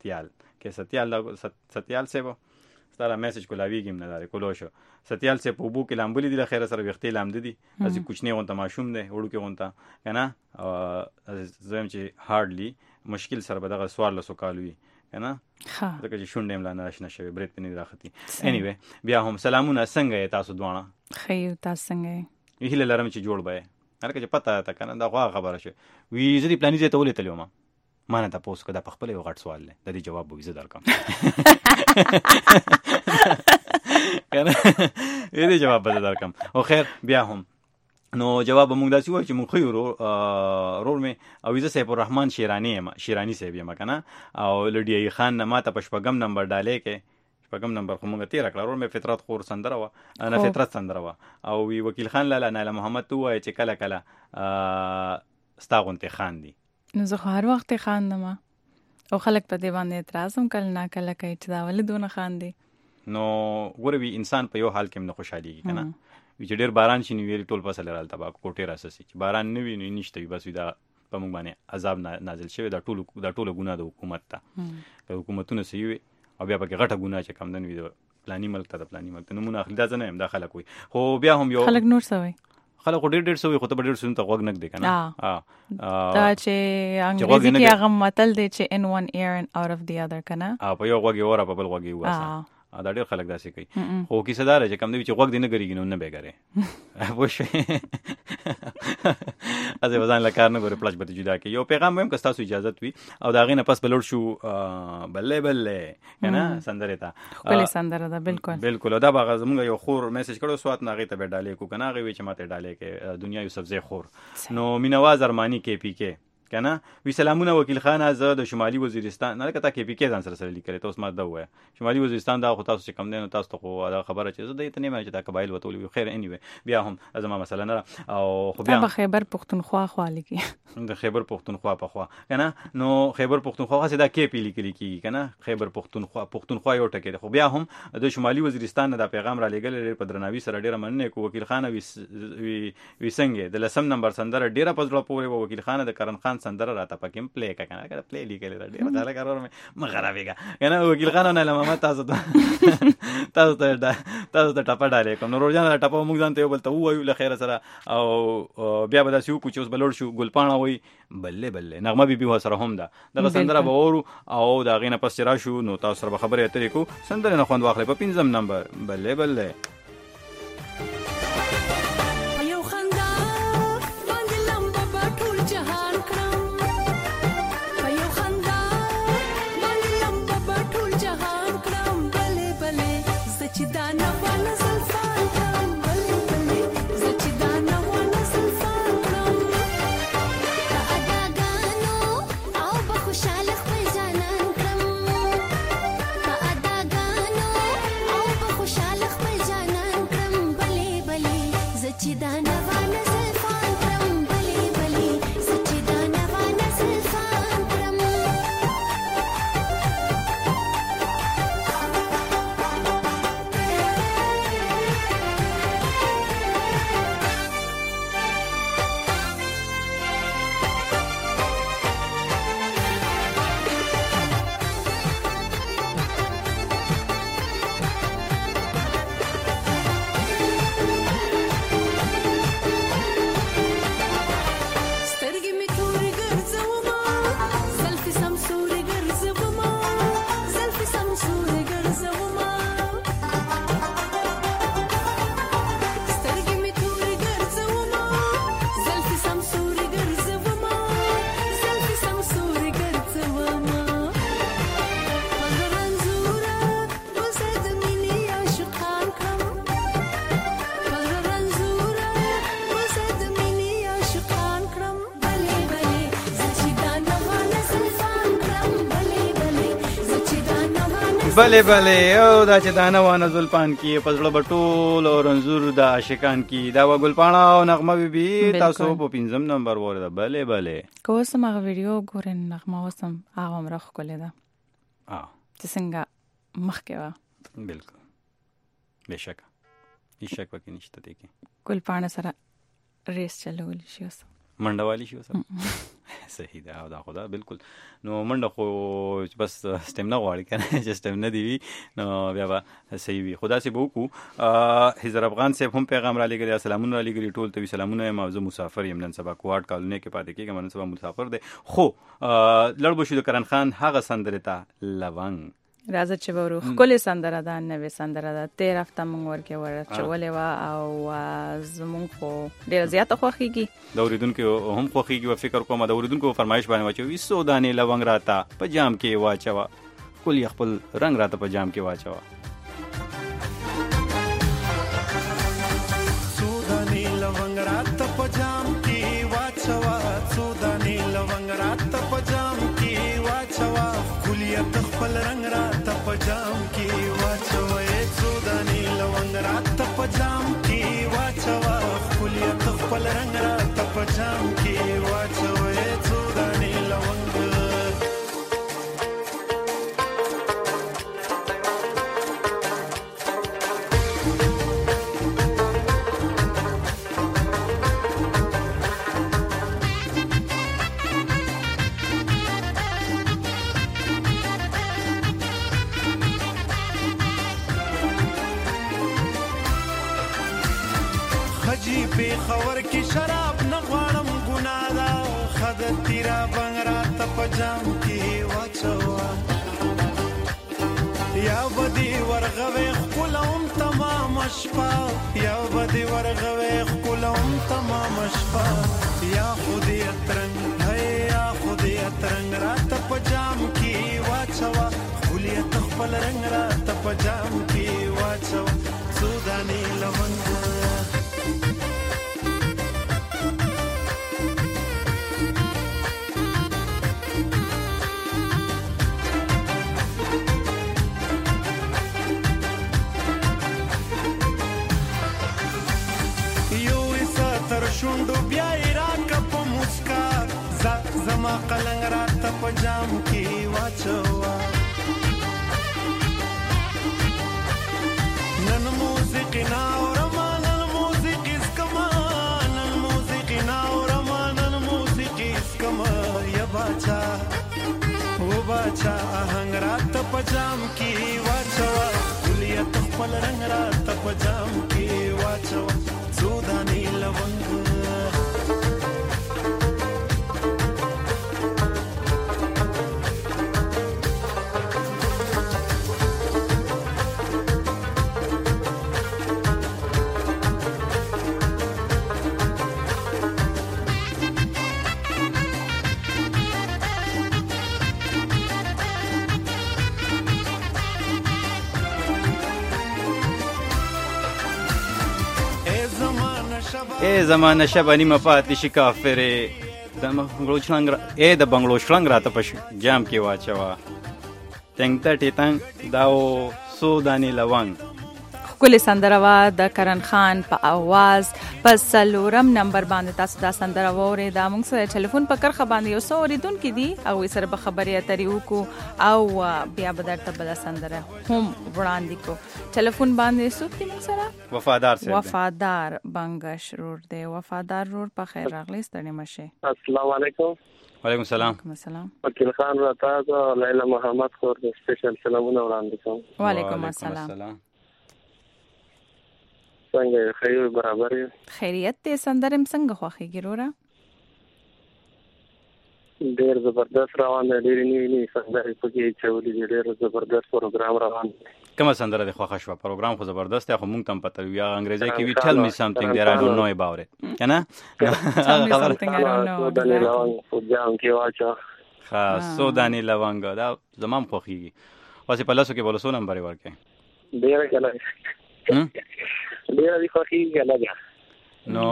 کې ستیال صاحب ستاره میسج کولاویږم نه داري کولو شو. ستیال صاحب په بو کې لامبلي دي خیر سره وختې لامد دي از کوچنی غونته ماشوم دی وړو کې غونته کنه زم چې هارډلی مشکل سره به دغه سوال له سوکالوي کنه ځکه چې شونډې ملا نه شوي برید پنی راختی. انیوي بیا هم سلامونه څنګه یې تاسو دوانه؟ خیر تاسو څنګه یې؟ هیله لرم چې جوړ به هرکه چې پته تا کنه دا خبره شو وی زری پلانې ته ولې تلوم ما نه تاسو کده په خپل یو غټ سوال دی د دې جواب به زه درکم کنه دې جواب به درکم. او خیر بیا هم نو جواب موږ داسې وایو چې موږ خو رور مې او عزت سیف الرحمن شیرانی صاحب یم کنه او لډی خان نه ماته په شپږم نمبر ډالې کې شپږم نمبر خو موږ 13 کړه. رور مې فطرت خور سندره و انا فطرت سندره و او وی وکیل خان لاله ناله محمد تو وای چې کله کله ستاغونته خان دی نو زه هر وخت خاندم او خلک په دې باندې اعتراض هم کله نه کله کوي چې دا ولې دونه خاندي. نو ګوره وی انسان په یو حال کې نه خوشحاليږي کنه وی چې ډیر باران شي نو ویری ټول فصل رال تبا کوټه راسي چې باران نه وي نو نشته بس وی دا په موږ باندې عذاب نازل شوی دا ټول ګناه د حکومت ته که حکومتونه سي وي او بیا پکې غټه ګناه چې کم دن وي پلاني ملک ته د پلاني ملک ته نمونه اخلي دا ځنه هم داخله کوي. خو بیا هم یو خلک نور سوي خلک ډېر سوي خو ته ډېر سوي ته غوږ نک دی کنه دا چې انګریزي کې هغه متل دی چې in one ear and out of the other کنه په یو غوږ یو را په بل غوږ یو واسه دا ډېر خلک داسې کوي. خو کیسه دار چې کم دی چې غوږ دی نه ګریږي نو نه به ګره پوه شئ از وزن لکار نه ګوره پلاش به جدا کوي. یو پیغام هم که تاسو اجازه وي او دا غي نه پس بلور شو بلې کنه سندره تا خپل سندره ده بالکل دا باغ زمونږ یو خور میسج کړو سوات نه غي ته به ډالې کو کنه غي چې ماته ډالې کې دنیا یو سبزی خور نو مینواز ارمانی کې پی کې کنه وی سلامونه وکیل خان از د شمالي وزیرستان نه کته کې پی کې ځان سره لیکل ته اوس ما دا وای شمالي وزیرستان دا خو تاسو چې کم دین تاسو ته خو دا خبره چې زه د اتنې ما چې دا قبایل وته وی خیر انیوي بیا هم ازما مثلا نه او خو بیا خیبر پختونخوا خواله کې د خیبر پختونخوا په خوا کنه نو خیبر پختونخوا څخه دا کې پی لیکل کی کنه خیبر پختونخوا یو ټکی خو بیا هم د شمالي وزیرستان دا پیغام را لګل په درناوي سره ډیره مننه کو وکیل خان وی څنګه د لسم نمبر سندره ډیره پزړه پورې وکیل خان د کرن خان سندره راته پکې پلی کنه کړه پلی لیکل دا ډیر خلک کارور مې مغربېګا کنه وکیل خان نه لمه تاسو ته ټاپه ډالې کوم نور جان ټاپه موږ ځان ته یو بل ته وایو له خیر سره او بیا به داسې وکړو چې اوس بلور شو ګلپاڼه وای بلې نغمه بي سره هم ده دغه سندره به ورو او دا غینه پس را شو نو تاسو سره خبرې اترې کو سندره نه خوند واخلې په 5 نمبر بلې خوشاله خپل جانا بله بله او دا چې دانه وانه زلپان کی پزړه بټول او رنزور د عاشقان کی دا و ګلپاڼه او نغمه بیبي تاسو په 5 نمبر ورده. بله بله کوسم هغه ویډیو ګورن نغمه وسم هغه مرخ کولې ده چې څنګه مخکې وا. بالکل بشک هیڅ شک پکې نشته دی کې ګلپاڼه سره ریس چلول شي اوس منډه والی شي اوس صحیح ده او دا خدا بالکل نو منډه خو بس سټیمنا غواړي کنه چې سټیمنا دی وی نو بیا به صحیح وي. خدا سي بوکو حضرت افغان صاحب هم پیغام را لګي سلامونه را لګي ټول ته سلامونه موضوع مسافر یم نن سبا کوارد کالونی کې پاتې کېږم نن سبا مسافر دی خو لړ بشو د کرن خان هغه سندره ته لونګ راځه چې ورو خپل سندره ده نوې سندره ده 13 هفته مونږ ورکه ورچولې وا او زمونږ خو ډیر زیاته خوخيږي د اوریدونکو هم خوخيږي او فکر کوم د اوریدونکو فرمایش باندې واچو وسو دانې لونګ راته په جام کې واچوا کول خپل رنگ راته په جام کې واچوا سودانې لونګ راته په جام کې واچوا سودانې لونګ راته په جام کې واچوا کلیت خپل رنگ راته په جام کې واچوا سودانې لونګ راته په جام کې واچوا کلیت خپل رنگ راته په جام کې واچوا سودانې لونګ خور کی شراب نه غواړم ګناه ده خد تیرا بنګ راته په جام کې واچوا یا بدی ورغوي خپلوم تمام شپه یا بدی ورغوي خپلوم تمام شپه یا خودی اترنګ هي یا خودی اترنګ راته په جام کې واچوا خلیت خپل رنگ راته په جام کې واچوا سودانې لونګ شوندو بیا راکا په مسکا زما قلنګ راته په جام کې واچوا نن موسیقي نا اورما نن موسیقي اسکما نن موسیقي نا اورما نن موسیقي اسکما یا باچا و باچا آهنګ راته په جام کې واچوا کلیت خپل رنگ راته په جام کې واچوا سودانې لونګ ای زمانه شب نیمه پاتې شي کافرې د بنگلو شلنګ د بنگلو شلنګ راته په جام کې واچوا ټنګ ته ټیټنګ داو سودانې لونګ کله سندره وا د کرن خان په आवाज په سلورم نمبر باندې تاسو دا سندره وره دا موږ سره ټلیفون په کرخه باندې یو څو اوریدون کې دي او سره به خبرې اترې وکړو او بیا به درته بل سندره هم وړاندې کو ټلیفون باندې سوتي موږ سره وفادار بنگش رور دی وفادار رور په خیر راغلی ستړي مشه. السلام علیکم. وعلیکم السلام. وکیل خان راته لیلا محمد خور د سپیشل سلامونه وړاندې کوم. وعلیکم السلام. څنګه خیر برابر خیریت ته سندرم څنګه خوخیږي وروره ډیر زبردست روان دی ډیر نیو سندرې پکې چولې ډیر زبردست پروګرام روان دی کومه سندره د خوښه شو پروګرام خو زبردست دی خو مونږ تم پته وی انګریزي کې وی ټل می سمثینګ دیر I don't know about it کنه جام کې واچا خاص سودانې لونګ دا زمام خوخیږي واسه په لاسو کې بولسو نمبر ورکې ډیر کله ډیر دی خوخیږي لګا نو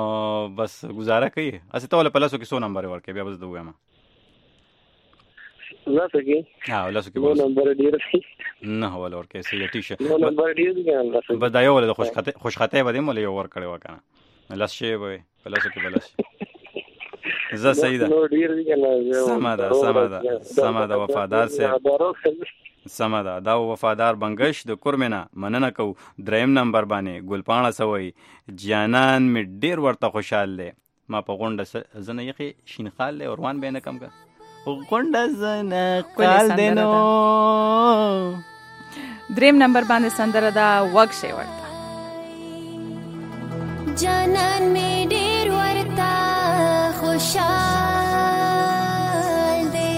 بس گزاره کوي اسه ته ول په لاسو کې 100 نمبر ورکې بیا بس دوه ما لاسو کې لاسو کې نو نمبر ډیر نه ول ورکه سي ټی شه نو نمبر ډیر دی لاسو بدایو ول خوش خطه بده مول یو ور کړي وکنه لاس شي وي لاسو کې بلاس زه سیدا نو ډیر دی کنه سماده وفادار سه سماده دا وفادار بنگش د کورمنه مننه کو دریم نمبر باندې ګلپاڼه سوی جانان می ډیر ورته خوشاله له ما په غونډه زنه یخي شینخال له اوروان به نه کم کا غونډه زنه قال دینو دریم نمبر باندې سندره دا وګ شي ورته جانان می ډیر ورته خوشال دی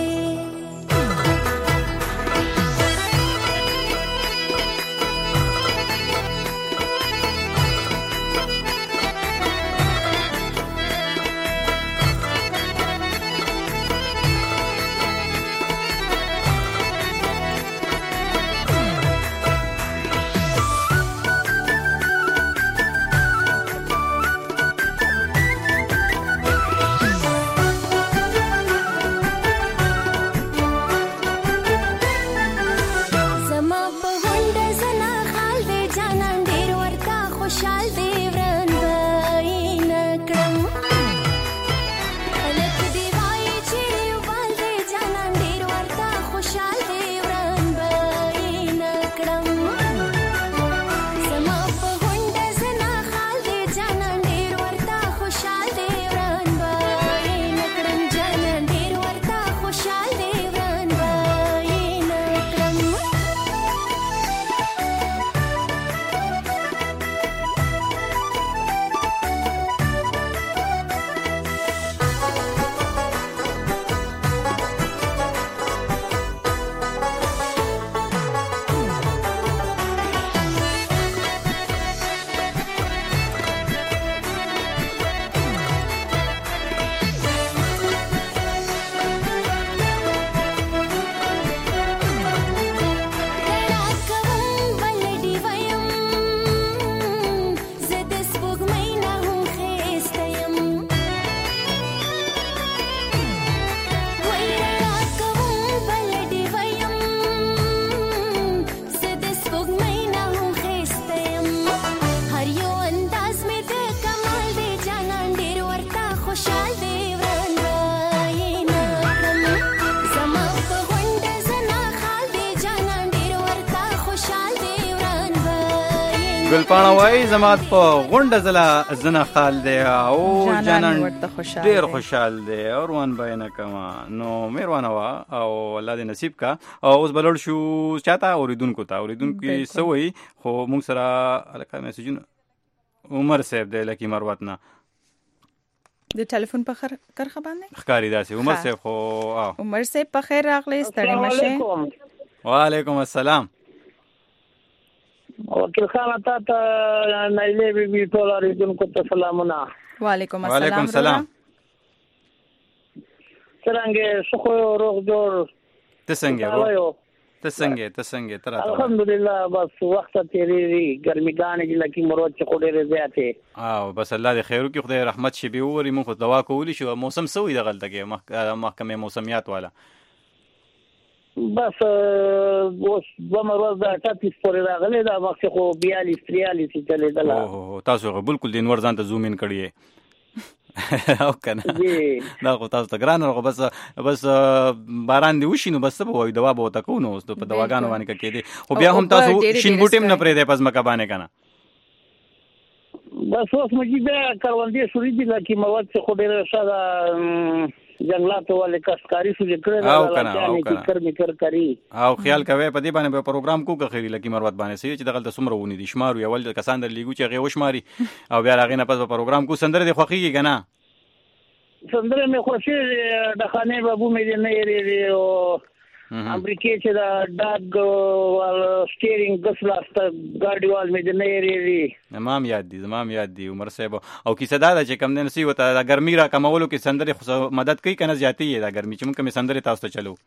ګلپاڼه وای زمات په غونډه زنه خال دی او جانان ډیر خوشحال دی او روان بیان کما نو مهربانه وا او الله دې نصیب کا او اوس بلړ شو چاته اوریدونکو سوي خو موږ سره الکه میسجونه عمر صاحب دی لکی مروتنا د ټلیفون په کرخه باندې ښکاری داسې عمر صاحب خو عمر صاحب په خیر راغلی ستړي مشه وعلیکم السلام وکیل خان ته نایله بي ټول اوریدونکو ته سلامونه وعلیکم السلام څنګه سخو روغ جوړ څنګه تر الحمدلله بس وخت تیری ګرميګان کې لکه مروت چې خوري زیاته بس الله دې خیر وکړي خدای رحمت شي به وری مونږ دوا کولی شو موسم سوې د غلطه کې محکمه موسمیات والا بس اوس بمروز دا ټاپیس پورې راغلی دا وخت خو 42 43 چلے دلا تاسو بالکل دین ور ځان ته زوم ان کړی او کنه دا خو تاسو ته ګران ورغه بس باران دی وشي نو بس په وای دوا به وتا کو نو په دواګانو باندې کې دي خو بیا هم تاسو شین بوټیم نه پرې دی پس مکه باندې کنه بس اوس مګي بیا کاروندې سوري دي لکه مواد څخه ډېر ساده جنگلات والے کسکاری سو ذکر او کنه کر کری او خیال کوي په دې باندې پروګرام کو خیری لکه مروت باندې سي چې دغه سمره ونی دي شمار یو ول کسان در لیګو چې غي وشماري او بیا راغې نه پس پروګرام کو سندره دی خوخيږي کنه سندره مې خوشي د خانه بابو مې نه یری او امریکای چې دا ډاګ ول سټیرینګ غسلاست ګاډیوال مې نه یری زمام یاد دي عمر صاحب او کیسه دا چې کم نه نسی وته دا ګرمي را کمولو کې سندره مدد کوي کنه زیاتی دا ګرمي چې موږ کوم سندره تاسو ته چلو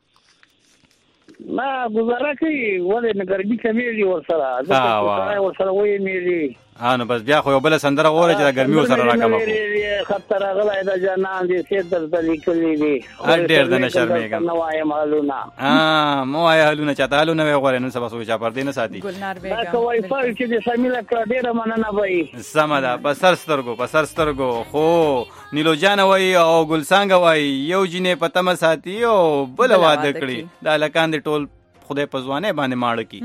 ما گزاره کوي ولې نه ګرمي کمیږي ورسره ورسره وایي مې نو بس بیا خو یو بل سندره غوړه چې د ګرمي سره راکمه کو خطر غلا د جنان دي سیدر د لیکلي دي ډېر د نشرمېږم نو وایم حالونه مو وایم حالونه چاته حالونه وي غوړې نن سبا سو چا پر دې نه ساتي ګلنار دا بیگم کوي فل چې د سمیله کړه ډیره مننه وای سمه ده په سر سترګو خو نیلو جان وای او ګلسانګ وای یو جنې په تمه ساتي او بل واده کړي دا لکان دي ټول خدای په ځوانه باندې ماړ کی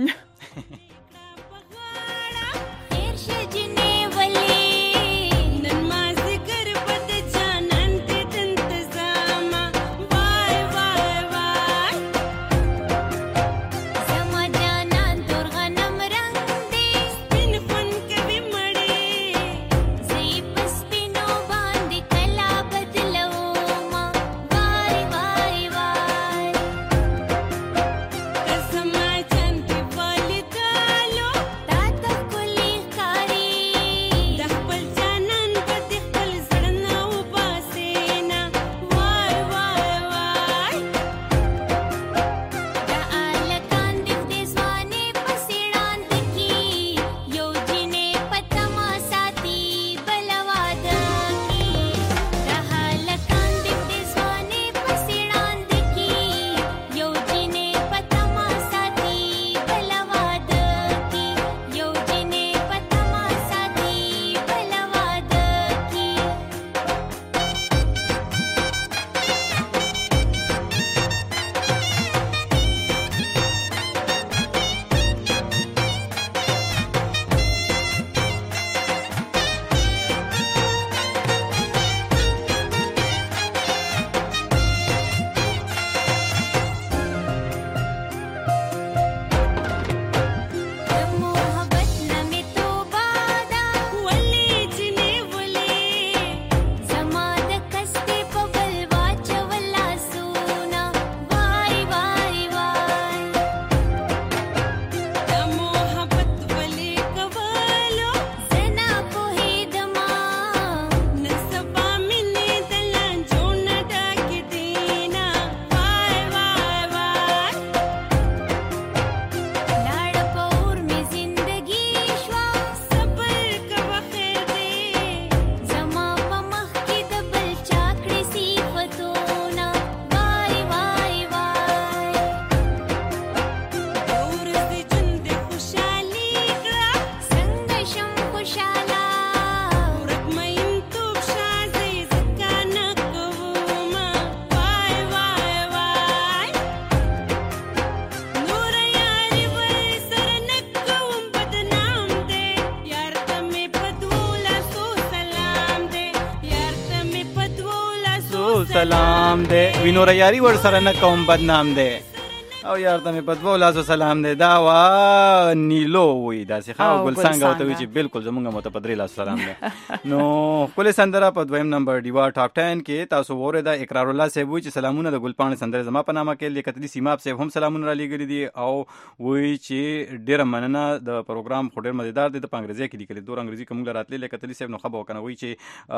سلام دے وینور یاری ور سره نه کوم بدنام دے او یار ته په دوه لاسو سلام دے دا وا نیلو وی دا څنګه ګلسانګ او ته وی چې بالکل زمونږه متپدری لاسو سلام دے نو کله سندره په دویم نمبر دیوا ټاپ 10 کې تاسو وره دا اقرار الله صاحب وی چې سلامونه د ګلپان سندره زما په نامه کې لیکتلی سیماب صاحب هم سلامونه را لګری دي او وی چې ډیر مننه د پروګرام خډیر مزیدار دي د انګریزي کې لیکلي دوه انګریزي کوم راتلې لیکتلی صاحب نو خبر وکنه وی چې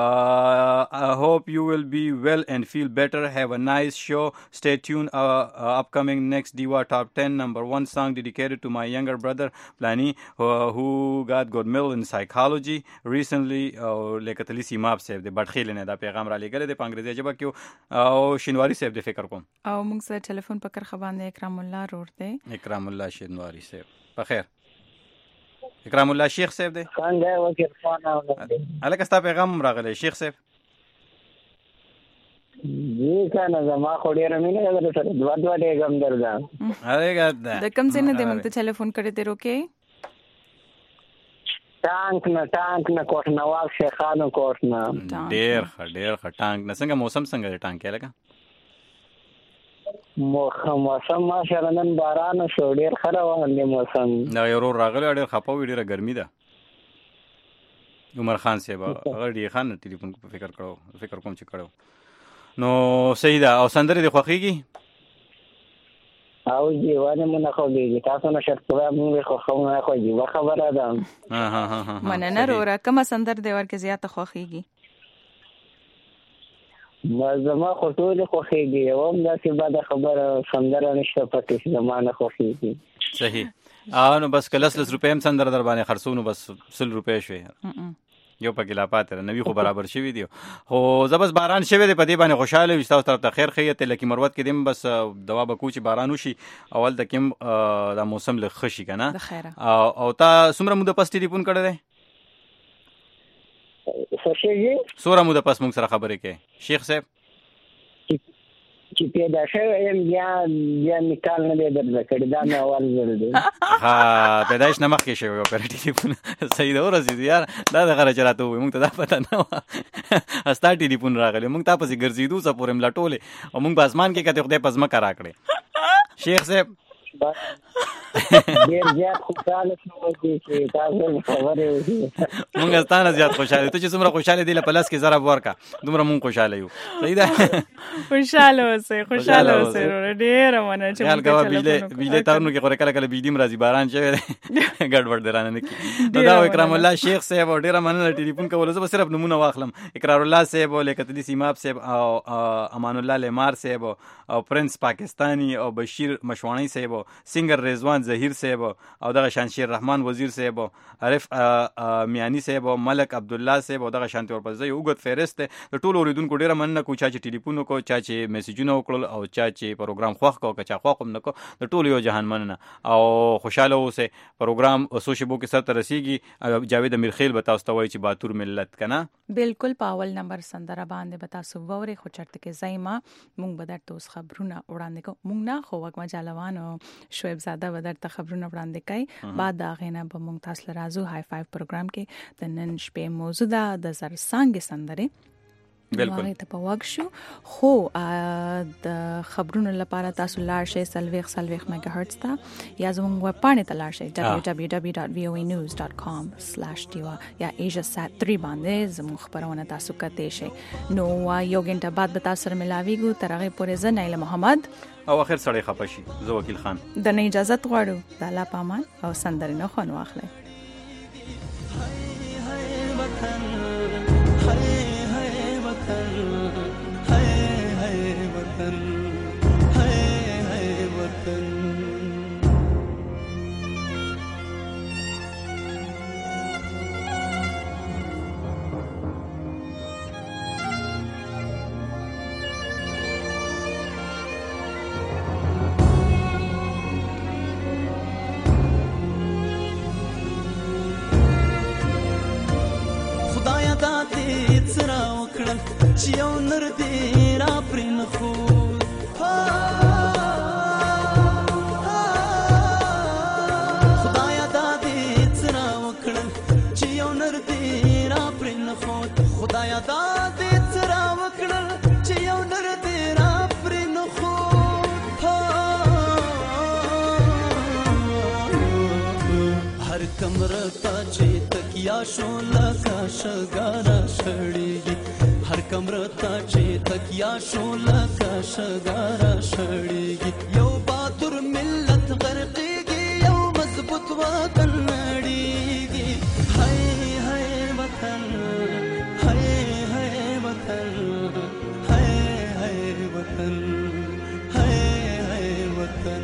I hope you will be well and feel better. Have a nice show. Stay tuned. Upcoming next Diva Top 10 number 1 song dedicated to my younger brother Plani, who got gold medal in psychology recently. لیکتلی سیماب صاحب د بټخیل نه دا پیغام را لګل د انګریزي ژبه کې او شینواری صاحب د فکر کوم او موږ سره ټلیفون پکړ خبرونه اکرام الله روړ دی اکرام الله شینواری صاحب په خیر اکرام الله شیخ صاحب دی څنګه وکړ فانا الکه ستا پیغام راغلی شیخ صاحب جی کنه زما خو ډیر مینه ده سره دوه ډیر غم درځه اره ګاده د کوم څه نه د موږ ته ټلیفون کړی دی روکه ټانک نه کوټ نواز شیخانو کوټ نه ډیر ټانک نه څنګه موسم څنګه دی ټانک کې لګا موسم ماشاءالله نن باران شو ډیر خروان دی موسم دا یو راغلی ډیر خپاوی ډیره ګرمي ده عمر خان صاحب هغه ډیر خان ټلیفون په فکر کوم چې کړو نو صحیح ده او سندره دی خوخیږي او جیوانه مونږ خو دی تاسو نه شرط کوه موږ خو نه خو دی خبره ده مننه رورا کوم سندر دی ورکه زیاته خوخیږي زما خو ټول خوخیږي او هم دا چې بعد خبره سندره نشته پکې زمانه خوخیږي صحیح نو بس کلس روپې هم سندره در باندې خرڅونو بس 100 روپې شوي یو پکې لا پاتې نوی خو برابر شوی دی خو زبس باران شوی دی په دې باندې خوشاله وي تاسو طرف ته خیر خیته لکه مروت کې دیم بس دوا بکو چې باران وشي اول د کوم د موسم له خشي کنه او تا سمره مو د پس ټلیفون کړی دی سوره مو د پس موږ سره خبرې کې شیخ صاحب چې پیدا شوی یم بیا نکال نه دی درته کړی دا مې اول ځل دی ها پیدایش نه مخکې شوی و پر ټلیفون صحیح ده ورسېدو یار دا د غره چې راته ووایي موږ ته دا پته نه وه ستا ټلیفون راغلی موږ تا پسې ګرځېدو څه پورې م لټولې او موږ په اسمان کې کتې خدای په ځمکه راکړې شیخ صاحب ډېر زیات خوشحاله شوم چې تاسو خبرې وکړې موږ ستانه زیات خوشحاله ته چې څومره خوشحاله دی له پلس کې ضرب ورکا دومره موږ خوشحاله یو صحیح ده خوشحاله اوسئ ډېره مننه چې خیال کوه بجلی تارونو کې خو کله کله بجلی هم راځي باران شوی دی ګډوډ دی رانه نه کي نو دا اکرام الله شیخ صاحب ډېره مننه ټلیفون کولو زه به صرف نمونه واخلم اقرار الله صاحب او لیاقت سیماب صاحب او امان الله لیمار صاحب او پرنس پاکستانی او بشیر مشواڼي صاحب سنگر رضوان ظهیر صاحب او دغه شانشیر رحمان وزیر صاحب عارف میانی صاحب او ملک عبد الله صاحب او دغه شانتی ورپسې یو وګت فهرست د ټولو اوریدونکو ډیره مننه کو چې ټلیفون کو چې میسجونه وکړل او چې پروګرام خوښ کو چې خوښ هم نکو د ټولو یو جهان مننه او خوشاله اوسه پروګرام سوشبو کې سره رسیږي جاوید امیرخیل بتا تاسو ته وایي چې باتور ملت کنه بالکل پاول نمبر سندره باندې بتا سو ووري خو چرته کې زایما مونږ به درته اوس خبرونه وړاندې کو مونږ نه خو وګما جالوانو شعیب زاده به درته خبرونه وړاندې کوي بعد دا غینه به مونږ تاسو لرازو های 5 پروګرام کې د نن شپې موضوع ده د زرسانګ سندره بالکل ته په وګ شو خو د خبرونو لپاره تاسو لاړ شئ سلويخ میگا هرتز ته یا زموږ ویب پاڼې ته لاړ شئ www.voanews.com/diva یا asiasat 3 باندې زموږ خبرونه تاسو کته شئ نو یو غنټه بعد به تاسو سره ملاویږو تر هغه پورې زه نایله محمد او اخر سړی خپشي زه وکیل خان د نه اجازه غواړو د الله پامان او سندره نه خون واخلئ چې یو نر دې را پرې نه خو خدایا دا دې څرا وکړل چې یو نر دې را پرې نه خو خدایا دا دې څرا وکړل چې یو نر دې را پرې نه خو هر کمره ته چې تکیا شو لکه شګارا شړېږي هر کمره ته چې تکیا شو لکه شګارا شړېږي یو باتور ملت غرقېږي یو مضبوط وطن نړېږي هاي هاي وطن هاي هاي وطن هاي هاي وطن هاي هاي وطن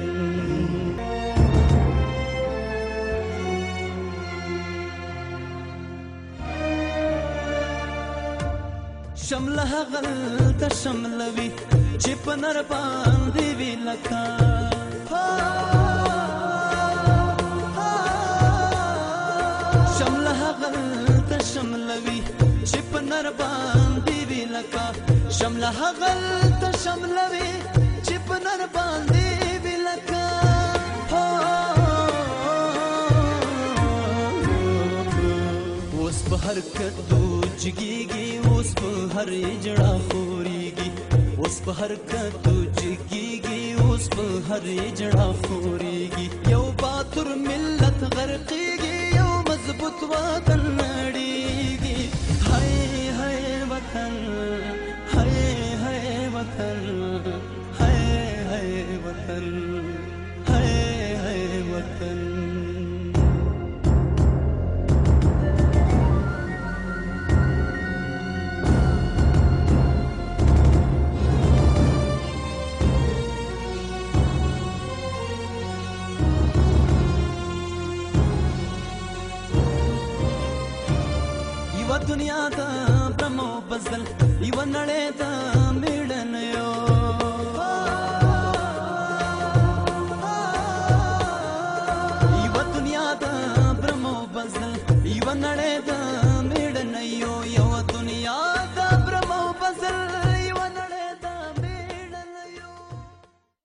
شمله غل ته شملوي چې په نر باندې وی لکا شمله غل ته شملوي چې په نر باندې وی لکا شمله غل ته شملوي چې په نر باندې وی لکا اوس په حرکت جګيږي اوس په هر جړه خوريږي اوس په حرکت جګيږي اوس په هر جړه خوريږي یو باتور ملت غرقېږي یو مضبوط وطن نړېږي هاي هاي وطن هاي هاي وطن هاي هاي وطن هاي هاي وطن دنیا ته برمو بزل یو نړۍ ته